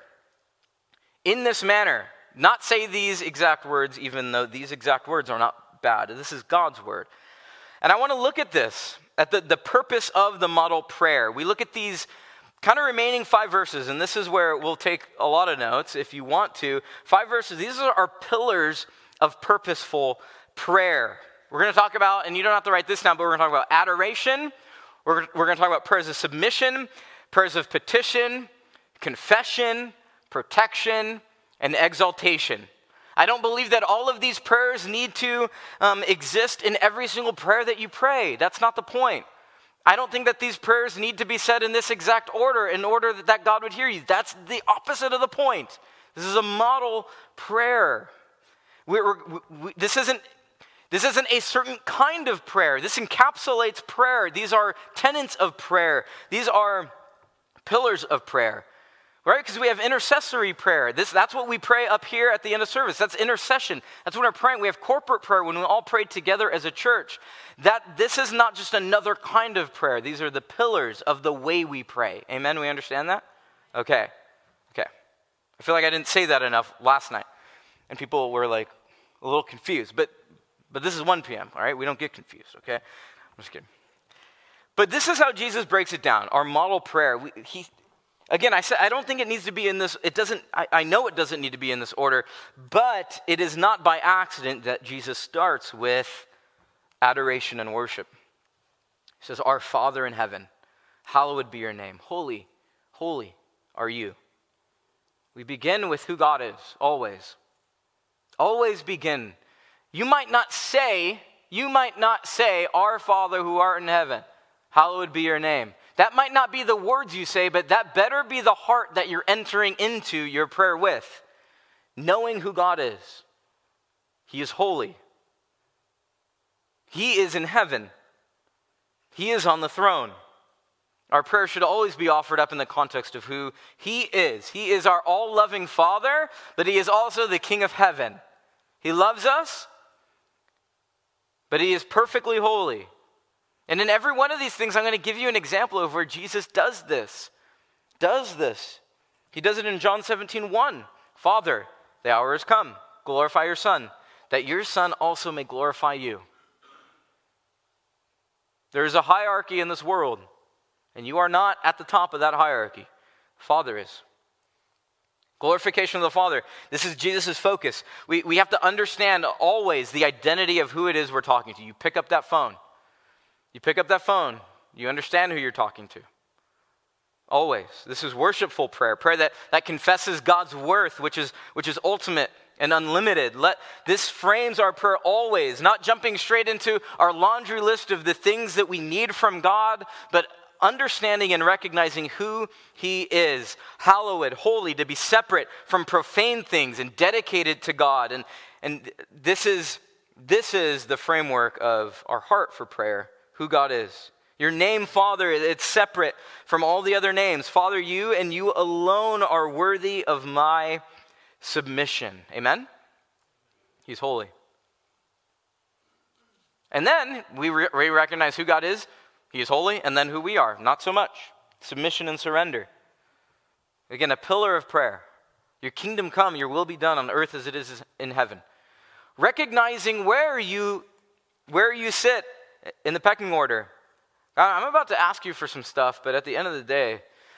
In this manner, not say these exact words, even though these exact words are not bad. This is God's word. And I want to look at this, at the, the purpose of the model prayer. We look at these kind of remaining five verses, and this is where we'll take a lot of notes if you want to. Five verses, these are our pillars of purposeful prayer. We're going to talk about, and you don't have to write this down, but we're going to talk about adoration. We're, we're going to talk about prayers of submission, prayers of petition, confession, protection, and exaltation. I don't believe that all of these prayers need to um, exist in every single prayer that you pray. That's not the point. I don't think that these prayers need to be said in this exact order in order that, that God would hear you. That's the opposite of the point. This is a model prayer. We're, we, we, this isn't This isn't a certain kind of prayer. This encapsulates prayer. These are tenets of prayer. These are pillars of prayer, right? Because we have intercessory prayer. This, that's what we pray up here at the end of service. That's intercession. That's when we're praying. We have corporate prayer when we all pray together as a church. That this is not just another kind of prayer. These are the pillars of the way we pray. Amen? We understand that? Okay. Okay. I feel like I didn't say that enough last night. And people were like a little confused. But But this is one p.m., all right? We don't get confused, okay? I'm just kidding. But this is how Jesus breaks it down, our model prayer. We, he, again, I said I don't think it needs to be in this, it doesn't, I, I know it doesn't need to be in this order, but it is not by accident that Jesus starts with adoration and worship. He says, "Our Father in heaven, hallowed be your name. Holy, holy are you." We begin with who God is, always. Always begin. You might not say, you might not say, "Our Father who art in heaven, hallowed be your name." That might not be the words you say, but that better be the heart that you're entering into your prayer with. Knowing who God is. He is holy. He is in heaven. He is on the throne. Our prayer should always be offered up in the context of who He is. He is our all-loving Father, but He is also the King of heaven. He loves us, but He is perfectly holy. And in every one of these things, I'm going to give you an example of where Jesus does this. Does this. He does it in John seventeen one. "Father, the hour has come. Glorify your Son, that your Son also may glorify you." There is a hierarchy in this world, and you are not at the top of that hierarchy. Father is. Glorification of the Father. This is Jesus' focus. We, we have to understand always the identity of who it is we're talking to. You pick up that phone. You pick up that phone. You understand who you're talking to. Always. This is worshipful prayer. Prayer that, that confesses God's worth, which is, which is ultimate and unlimited. Let, this frames our prayer always, not jumping straight into our laundry list of the things that we need from God, but understanding and recognizing who He is, hallowed, holy, to be separate from profane things and dedicated to God. And, and this is, this is the framework of our heart for prayer, who God is. Your name, Father, it's separate from all the other names. Father, you and you alone are worthy of my submission. Amen? He's holy. And then we, re- we recognize who God is. He is holy, and then who we are, not so much. Submission and surrender. Again, a pillar of prayer. Your kingdom come, your will be done on earth as it is in heaven. Recognizing where you, where you sit in the pecking order. I'm about to ask you for some stuff, but at the end of the day,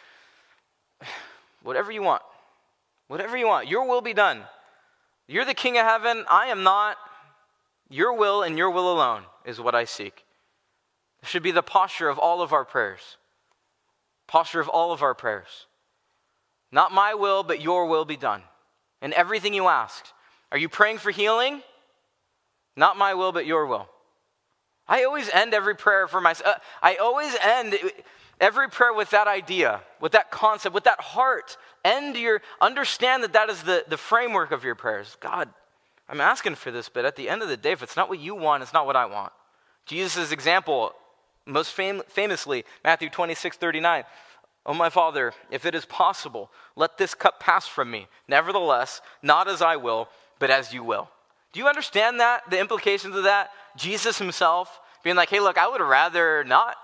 whatever you want, whatever you want, your will be done. You're the King of heaven, I am not. Your will and your will alone is what I seek. Should be the posture of all of our prayers. Posture of all of our prayers. Not my will, but your will be done. In everything you ask. Are you praying for healing? Not my will, but your will. I always end every prayer for myself. I always end every prayer with that idea, with that concept, with that heart. End your, understand that that is the, the framework of your prayers. God, I'm asking for this, but at the end of the day, if it's not what you want, it's not what I want. Jesus' example, most fam- famously, Matthew twenty-six thirty-nine. "Oh, my Father, if it is possible, let this cup pass from me. Nevertheless, not as I will, but as you will." Do you understand that? The implications of that? Jesus himself being like, hey, look, I would rather not.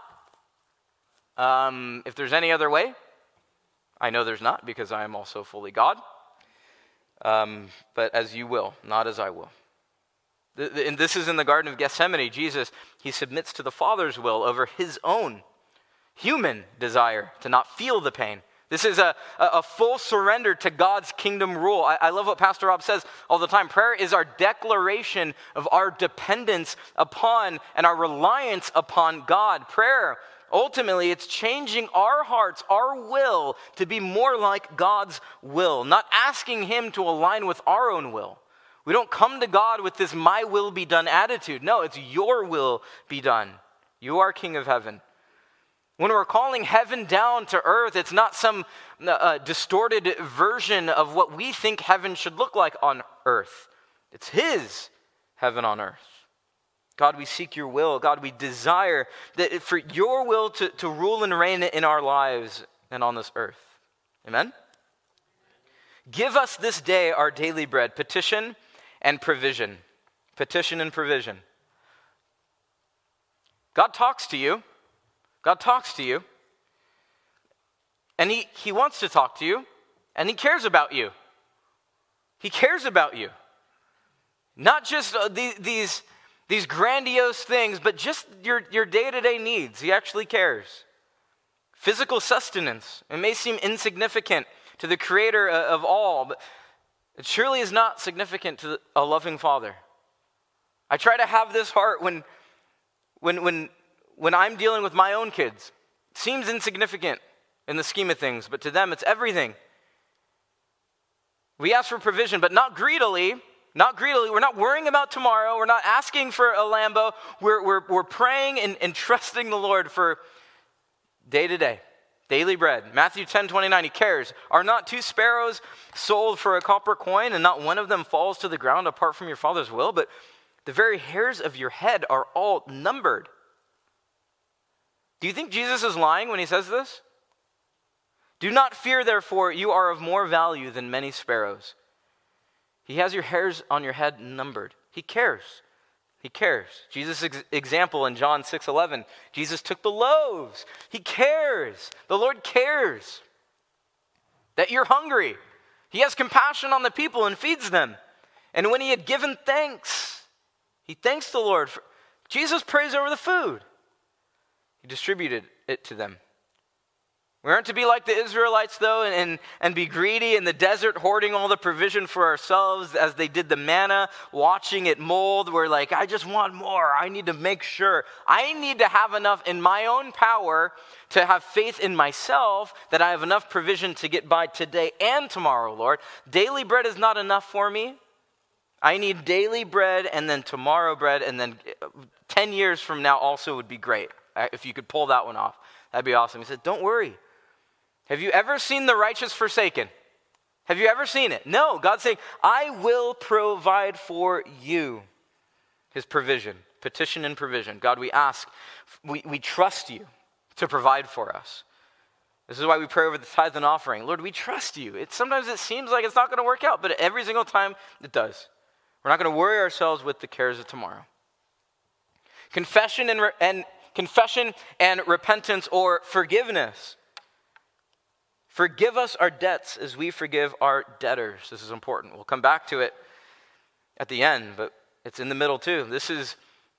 Um, if there's any other way, I know there's not because I am also fully God. Um, but as you will, not as I will. And this is in the Garden of Gethsemane. Jesus, he submits to the Father's will over his own human desire to not feel the pain. This is a, a full surrender to God's kingdom rule. I, I love what Pastor Rob says all the time. Prayer is our declaration of our dependence upon and our reliance upon God. Prayer, ultimately, it's changing our hearts, our will, to be more like God's will, not asking him to align with our own will. We don't come to God with this my will be done attitude. No, it's your will be done. You are King of heaven. When we're calling heaven down to earth, it's not some uh, distorted version of what we think heaven should look like on earth. It's his heaven on earth. God, we seek your will. God, we desire that for your will to, to rule and reign in our lives and on this earth. Amen? Give us this day our daily bread, petition and provision. Petition and provision. God talks to you. God talks to you. And he, he wants to talk to you. And he cares about you. He cares about you. Not just uh, the, these, these grandiose things, but just your, your day-to-day needs. He actually cares. Physical sustenance. It may seem insignificant to the creator of all, but it surely is not significant to a loving father. I try to have this heart when, when, when, when I'm dealing with my own kids. It seems insignificant in the scheme of things, but to them it's everything. We ask for provision, but not greedily. Not greedily. We're not worrying about tomorrow. We're not asking for a Lambo. We're, we're, we're praying and, and trusting the Lord for day to day. Daily bread. Matthew ten twenty-nine, he cares. Are not two sparrows sold for a copper coin, and not one of them falls to the ground apart from your Father's will? But the very hairs of your head are all numbered. Do you think Jesus is lying when he says this? Do not fear, therefore, you are of more value than many sparrows. He has your hairs on your head numbered. He cares. He cares. Jesus' ex- example in John six eleven, Jesus took the loaves. He cares. The Lord cares that you're hungry. He has compassion on the people and feeds them. And when he had given thanks, he thanks the Lord. For, Jesus prays over the food. He distributed it to them. We aren't to be like the Israelites, though, and, and, and be greedy in the desert, hoarding all the provision for ourselves as they did the manna, watching it mold. We're like, I just want more. I need to make sure. I need to have enough in my own power to have faith in myself that I have enough provision to get by today and tomorrow, Lord. Daily bread is not enough for me. I need daily bread and then tomorrow bread, and then ten years from now also would be great. If you could pull that one off, that'd be awesome. He said, don't worry. Have you ever seen the righteous forsaken? Have you ever seen it? No. God's saying, I will provide for you. His provision, petition and provision. God, we ask, we, we trust you to provide for us. This is why we pray over the tithe and offering. Lord, we trust you. It, sometimes it seems like it's not going to work out, but every single time it does. We're not going to worry ourselves with the cares of tomorrow. Confession and, re- and confession and repentance or forgiveness. Forgive us our debts as we forgive our debtors. This is important. We'll come back to it at the end, but it's in the middle too. This is,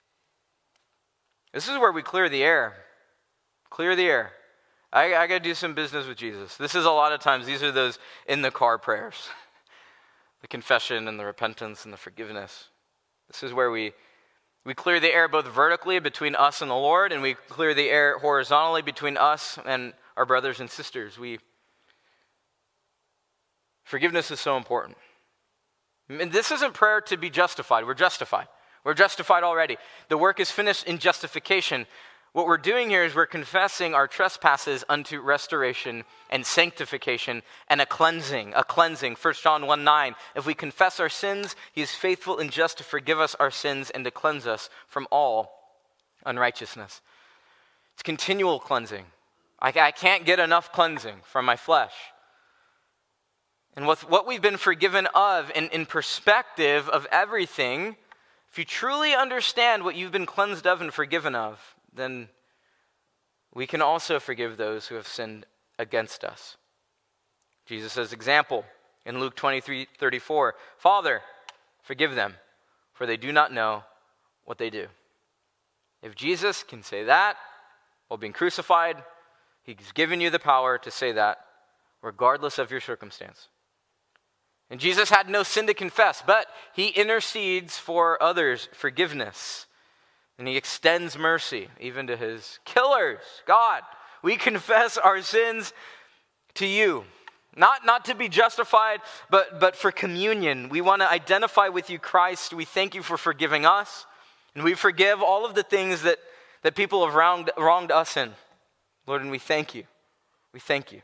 this is where we clear the air. Clear the air. I, I got to do some business with Jesus. This is a lot of times, these are those in the car prayers. The confession and the repentance and the forgiveness. This is where we, we clear the air both vertically between us and the Lord, and we clear the air horizontally between us and our brothers and sisters. We Forgiveness is so important. And this isn't prayer to be justified. We're justified. We're justified already. The work is finished in justification. What we're doing here is we're confessing our trespasses unto restoration and sanctification and a cleansing, a cleansing. First John one nine, if we confess our sins, he is faithful and just to forgive us our sins and to cleanse us from all unrighteousness. It's continual cleansing. I, I can't get enough cleansing from my flesh. And with what we've been forgiven of in, in perspective of everything, if you truly understand what you've been cleansed of and forgiven of, then we can also forgive those who have sinned against us. Jesus' example in Luke twenty-three thirty-four, Father, forgive them, for they do not know what they do. If Jesus can say that while being crucified, he's given you the power to say that regardless of your circumstance. And Jesus had no sin to confess, but he intercedes for others' forgiveness. And he extends mercy even to his killers. God, we confess our sins to you. Not, not to be justified, but, but for communion. We want to identify with you, Christ. We thank you for forgiving us. And we forgive all of the things that, that people have wronged, wronged us in. Lord, and we thank you. We thank you.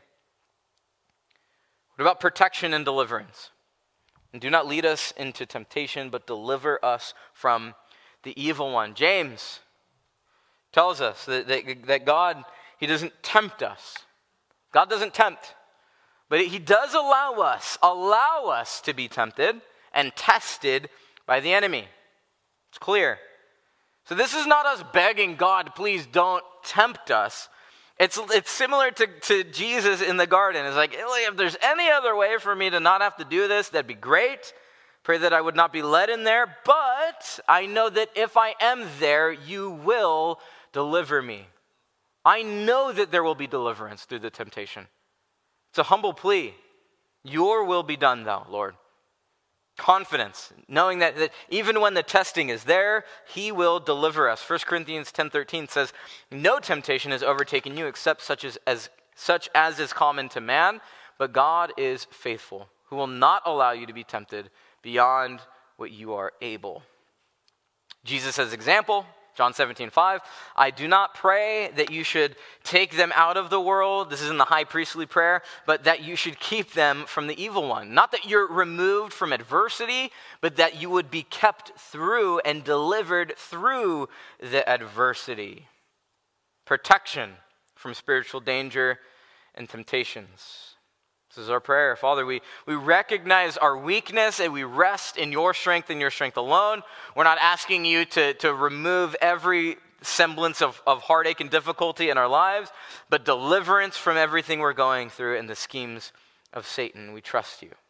What about protection and deliverance? And do not lead us into temptation, but deliver us from the evil one. James tells us that, that, that God, he doesn't tempt us. God doesn't tempt, but he does allow us, allow us to be tempted and tested by the enemy. It's clear. So this is not us begging God, please don't tempt us. It's it's similar to, to Jesus in the garden. It's like, if there's any other way for me to not have to do this, that'd be great. Pray that I would not be led in there. But I know that if I am there, you will deliver me. I know that there will be deliverance through the temptation. It's a humble plea. Your will be done, thou, Lord. Confidence, knowing that, that even when the testing is there, he will deliver us. First Corinthians ten thirteen says, no temptation has overtaken you except such as, as such as is common to man, but God is faithful, who will not allow you to be tempted beyond what you are able. Jesus as example, John seventeen five, I do not pray that you should take them out of the world. This is in the high priestly prayer, but that you should keep them from the evil one. Not that you're removed from adversity, but that you would be kept through and delivered through the adversity. Protection from spiritual danger and temptations. This is our prayer. Father, we, we recognize our weakness and we rest in your strength and your strength alone. We're not asking you to, to remove every semblance of, of heartache and difficulty in our lives, but deliverance from everything we're going through and the schemes of Satan. We trust you.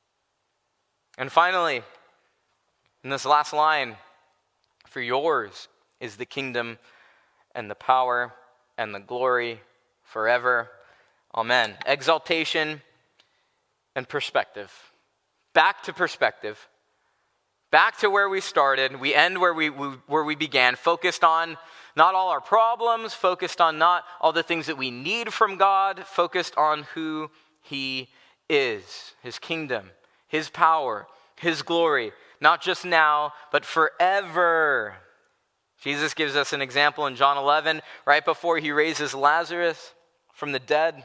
And finally, in this last line, for yours is the kingdom and the power and the glory forever. Amen. Exaltation and perspective. Back to perspective. Back to where we started. We end where we, we where we began, focused on not all our problems, focused on not all the things that we need from God, focused on who he is, his kingdom, his power, his glory, not just now, but forever. Jesus gives us an example in John eleven, right before he raises Lazarus from the dead.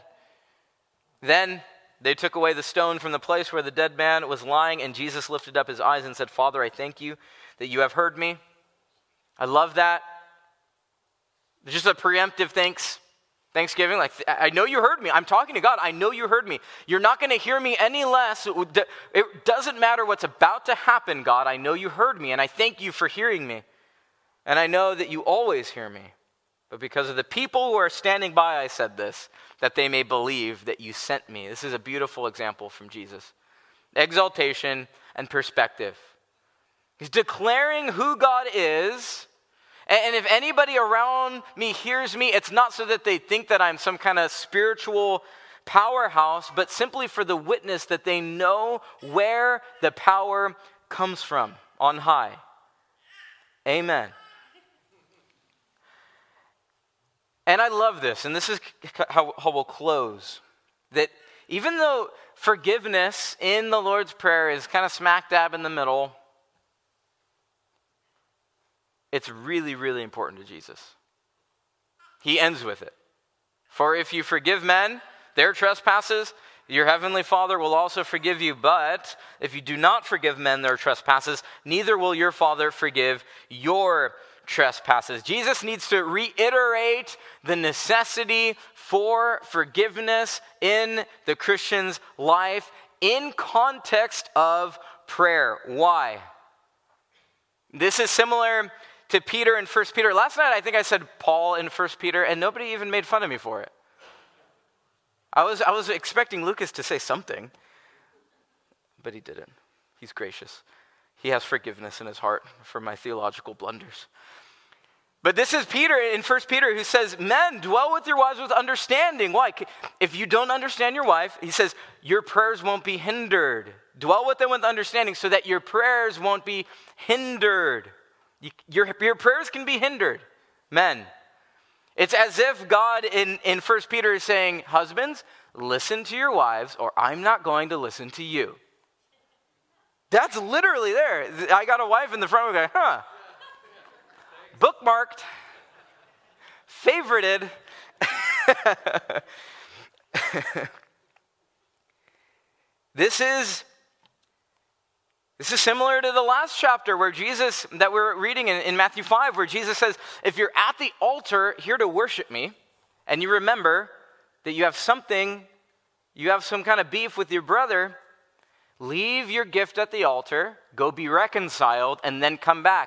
Then they took away the stone from the place where the dead man was lying, and Jesus lifted up his eyes and said, Father, I thank you that you have heard me. I love that. It's just a preemptive thanks, Thanksgiving. Like, I know you heard me. I'm talking to God. I know you heard me. You're not going to hear me any less. It doesn't matter what's about to happen, God. I know you heard me, and I thank you for hearing me. And I know that you always hear me. But because of the people who are standing by, I said this, that they may believe that you sent me. This is a beautiful example from Jesus. Exaltation and perspective. He's declaring who God is. And if anybody around me hears me, it's not so that they think that I'm some kind of spiritual powerhouse, but simply for the witness that they know where the power comes from on high. Amen. And I love this, and this is how, how we'll close, that even though forgiveness in the Lord's Prayer is kind of smack dab in the middle, it's really, really important to Jesus. He ends with it. For if you forgive men their trespasses, your heavenly Father will also forgive you. But if you do not forgive men their trespasses, neither will your Father forgive your trespasses. Jesus needs to reiterate the necessity for forgiveness in the Christian's life in context of prayer. Why? This is similar to Peter in First Peter. Last night I think I said Paul in First Peter, and nobody even made fun of me for it. I was I was expecting Lucas to say something, but he didn't. He's gracious. He has forgiveness in his heart for my theological blunders. But this is Peter in First Peter who says, men, dwell with your wives with understanding. Why? If you don't understand your wife, he says, your prayers won't be hindered. Dwell with them with understanding so that your prayers won't be hindered. You, your, your prayers can be hindered, men. It's as if God in, in First Peter is saying, husbands, listen to your wives or I'm not going to listen to you. That's literally there. I got a wife in the front going, huh. Bookmarked, favorited. This is This is similar to the last chapter where Jesus, that we're reading in, in Matthew five, where Jesus says, if you're at the altar here to worship me, and you remember that you have something, you have some kind of beef with your brother, leave your gift at the altar, go be reconciled, and then come back.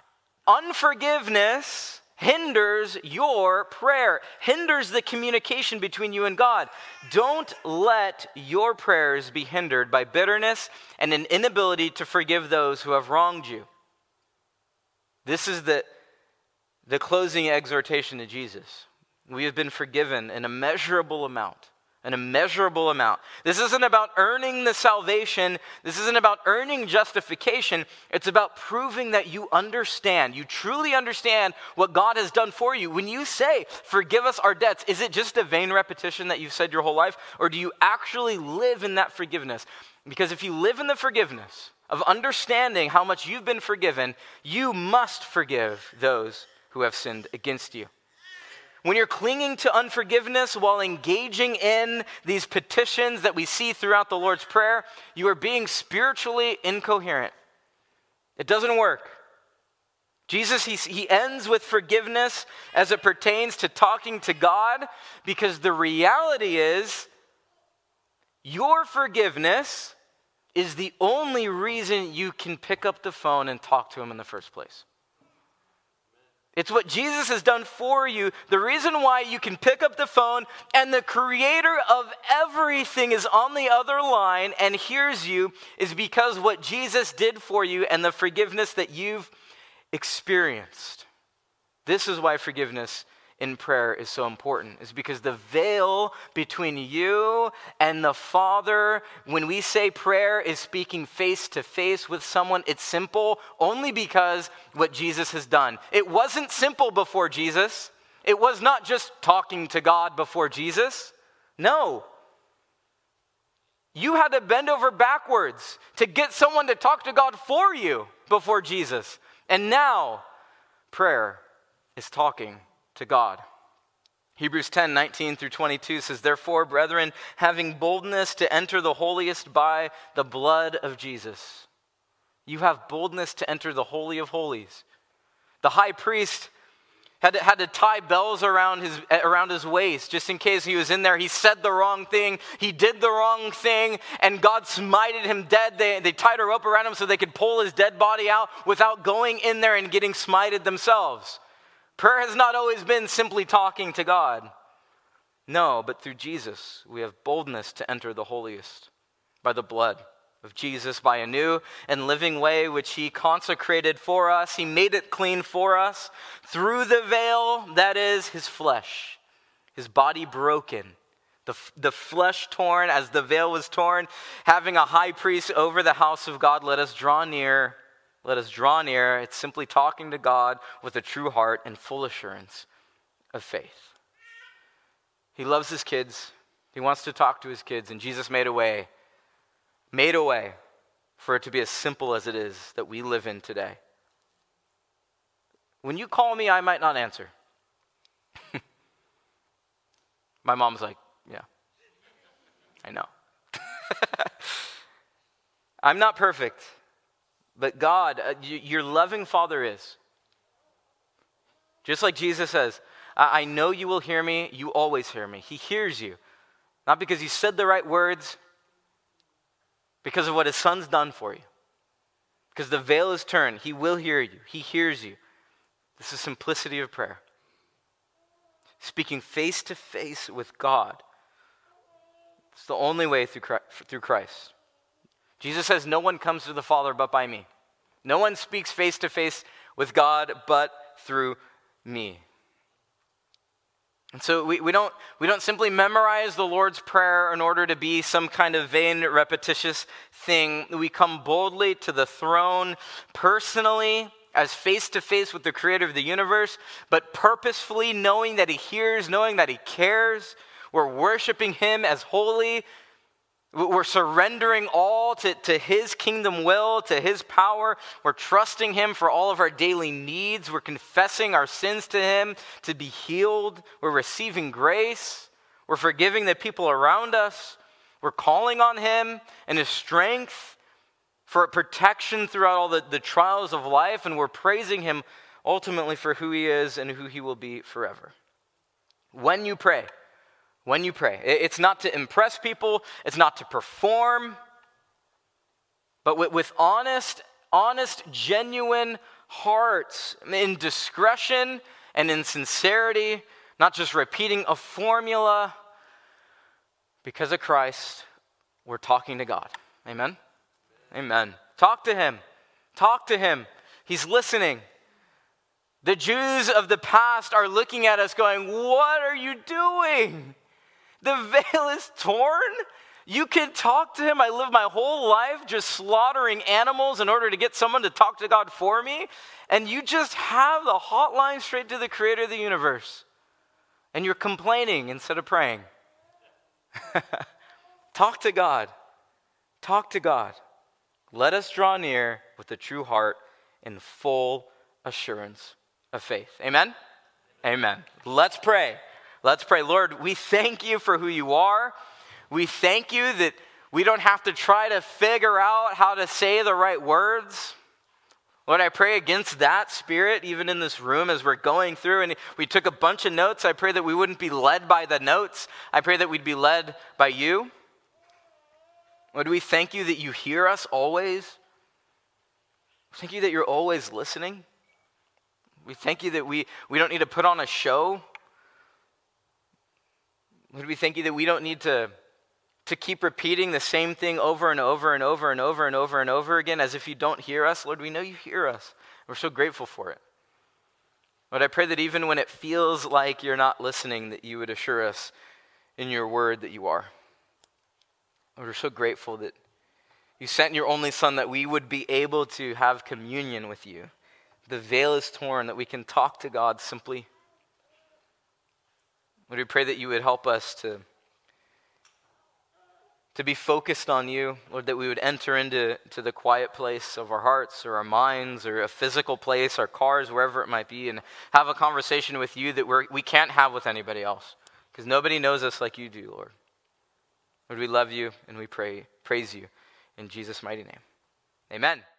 Unforgiveness hinders your prayer, hinders the communication between you and God. Don't let your prayers be hindered by bitterness and an inability to forgive those who have wronged you. This is the, the closing exhortation to Jesus. We have been forgiven an immeasurable amount. An immeasurable amount. This isn't about earning the salvation. This isn't about earning justification. It's about proving that you understand. You truly understand what God has done for you. When you say, forgive us our debts, is it just a vain repetition that you've said your whole life? Or do you actually live in that forgiveness? Because if you live in the forgiveness of understanding how much you've been forgiven, you must forgive those who have sinned against you. When you're clinging to unforgiveness while engaging in these petitions that we see throughout the Lord's Prayer, you are being spiritually incoherent. It doesn't work. Jesus, he, he ends with forgiveness as it pertains to talking to God, because the reality is your forgiveness is the only reason you can pick up the phone and talk to him in the first place. It's what Jesus has done for you. The reason why you can pick up the phone and the creator of everything is on the other line and hears you is because what Jesus did for you and the forgiveness that you've experienced. This is why forgiveness in prayer is so important, is because the veil between you and the Father, when we say prayer is speaking face to face with someone, it's simple only because what Jesus has done. It wasn't simple before Jesus. It was not just talking to God before Jesus. No. You had to bend over backwards to get someone to talk to God for you before Jesus. And now, prayer is talking to God. Hebrews ten, nineteen through twenty-two says, therefore, brethren, having boldness to enter the holiest by the blood of Jesus. You have boldness to enter the Holy of Holies. The high priest had to, had to tie bells around his, around his waist just in case he was in there. He said the wrong thing. He did the wrong thing, and God smited him dead. They, they tied a rope around him so they could pull his dead body out without going in there and getting smited themselves. Prayer has not always been simply talking to God. No, but through Jesus, we have boldness to enter the holiest by the blood of Jesus, by a new and living way which he consecrated for us. He made it clean for us through the veil, that is his flesh, his body broken, the, the flesh torn as the veil was torn. Having a high priest over the house of God, let us draw near Let us draw near. It's simply talking to God with a true heart and full assurance of faith. He loves his kids. He wants to talk to his kids. And Jesus made a way, made a way for it to be as simple as it is that we live in today. When you call me, I might not answer. My mom's like, yeah, I know. I'm not perfect. But God, uh, y- your loving Father is. Just like Jesus says, I-, I know you will hear me, you always hear me. He hears you. Not because you said the right words, because of what his son's done for you. Because the veil is turned, he will hear you. He hears you. This is simplicity of prayer. Speaking face to face with God. It's the only way through Christ, through Christ. Jesus says, no one comes to the Father but by me. No one speaks face to face with God but through me. And so we, we don't we don't simply memorize the Lord's Prayer in order to be some kind of vain, repetitious thing. We come boldly to the throne personally, as face to face with the creator of the universe, but purposefully knowing that he hears, knowing that he cares. We're worshiping him as holy. We're surrendering all to, to his kingdom will, to his power. We're trusting him for all of our daily needs. We're confessing our sins to him to be healed. We're receiving grace. We're forgiving the people around us. We're calling on him and his strength for protection throughout all the, the trials of life. And we're praising him ultimately for who he is and who he will be forever. When you pray, When you pray. It's not to impress people. It's not to perform. But with, with honest, honest, genuine hearts, in discretion and in sincerity, not just repeating a formula. Because of Christ, we're talking to God. Amen? Amen. Talk to him. Talk to him. He's listening. The Jews of the past are looking at us going, what are you doing? The veil is torn. You can talk to him. I lived my whole life just slaughtering animals in order to get someone to talk to God for me. And you just have the hotline straight to the creator of the universe. And you're complaining instead of praying. Talk to God. Talk to God. Let us draw near with a true heart in full assurance of faith. Amen? Amen. Let's pray. Let's pray. Lord, we thank you for who you are. We thank you that we don't have to try to figure out how to say the right words. Lord, I pray against that spirit, even in this room as we're going through. And we took a bunch of notes. I pray that we wouldn't be led by the notes. I pray that we'd be led by you. Lord, we thank you that you hear us always. Thank you that you're always listening. We thank you that we, we don't need to put on a show. Lord, we thank you that we don't need to, to keep repeating the same thing over and over and over and over and over and over again as if you don't hear us. Lord, we know you hear us. We're so grateful for it. Lord, I pray that even when it feels like you're not listening, that you would assure us in your word that you are. Lord, we're so grateful that you sent your only Son that we would be able to have communion with you. The veil is torn, that we can talk to God simply. Lord, we pray that you would help us to, to be focused on you. Lord, that we would enter into to the quiet place of our hearts or our minds or a physical place, our cars, wherever it might be, and have a conversation with you that we're, we can't have with anybody else. Because nobody knows us like you do, Lord. Lord, we love you and we pray, praise you in Jesus' mighty name. Amen.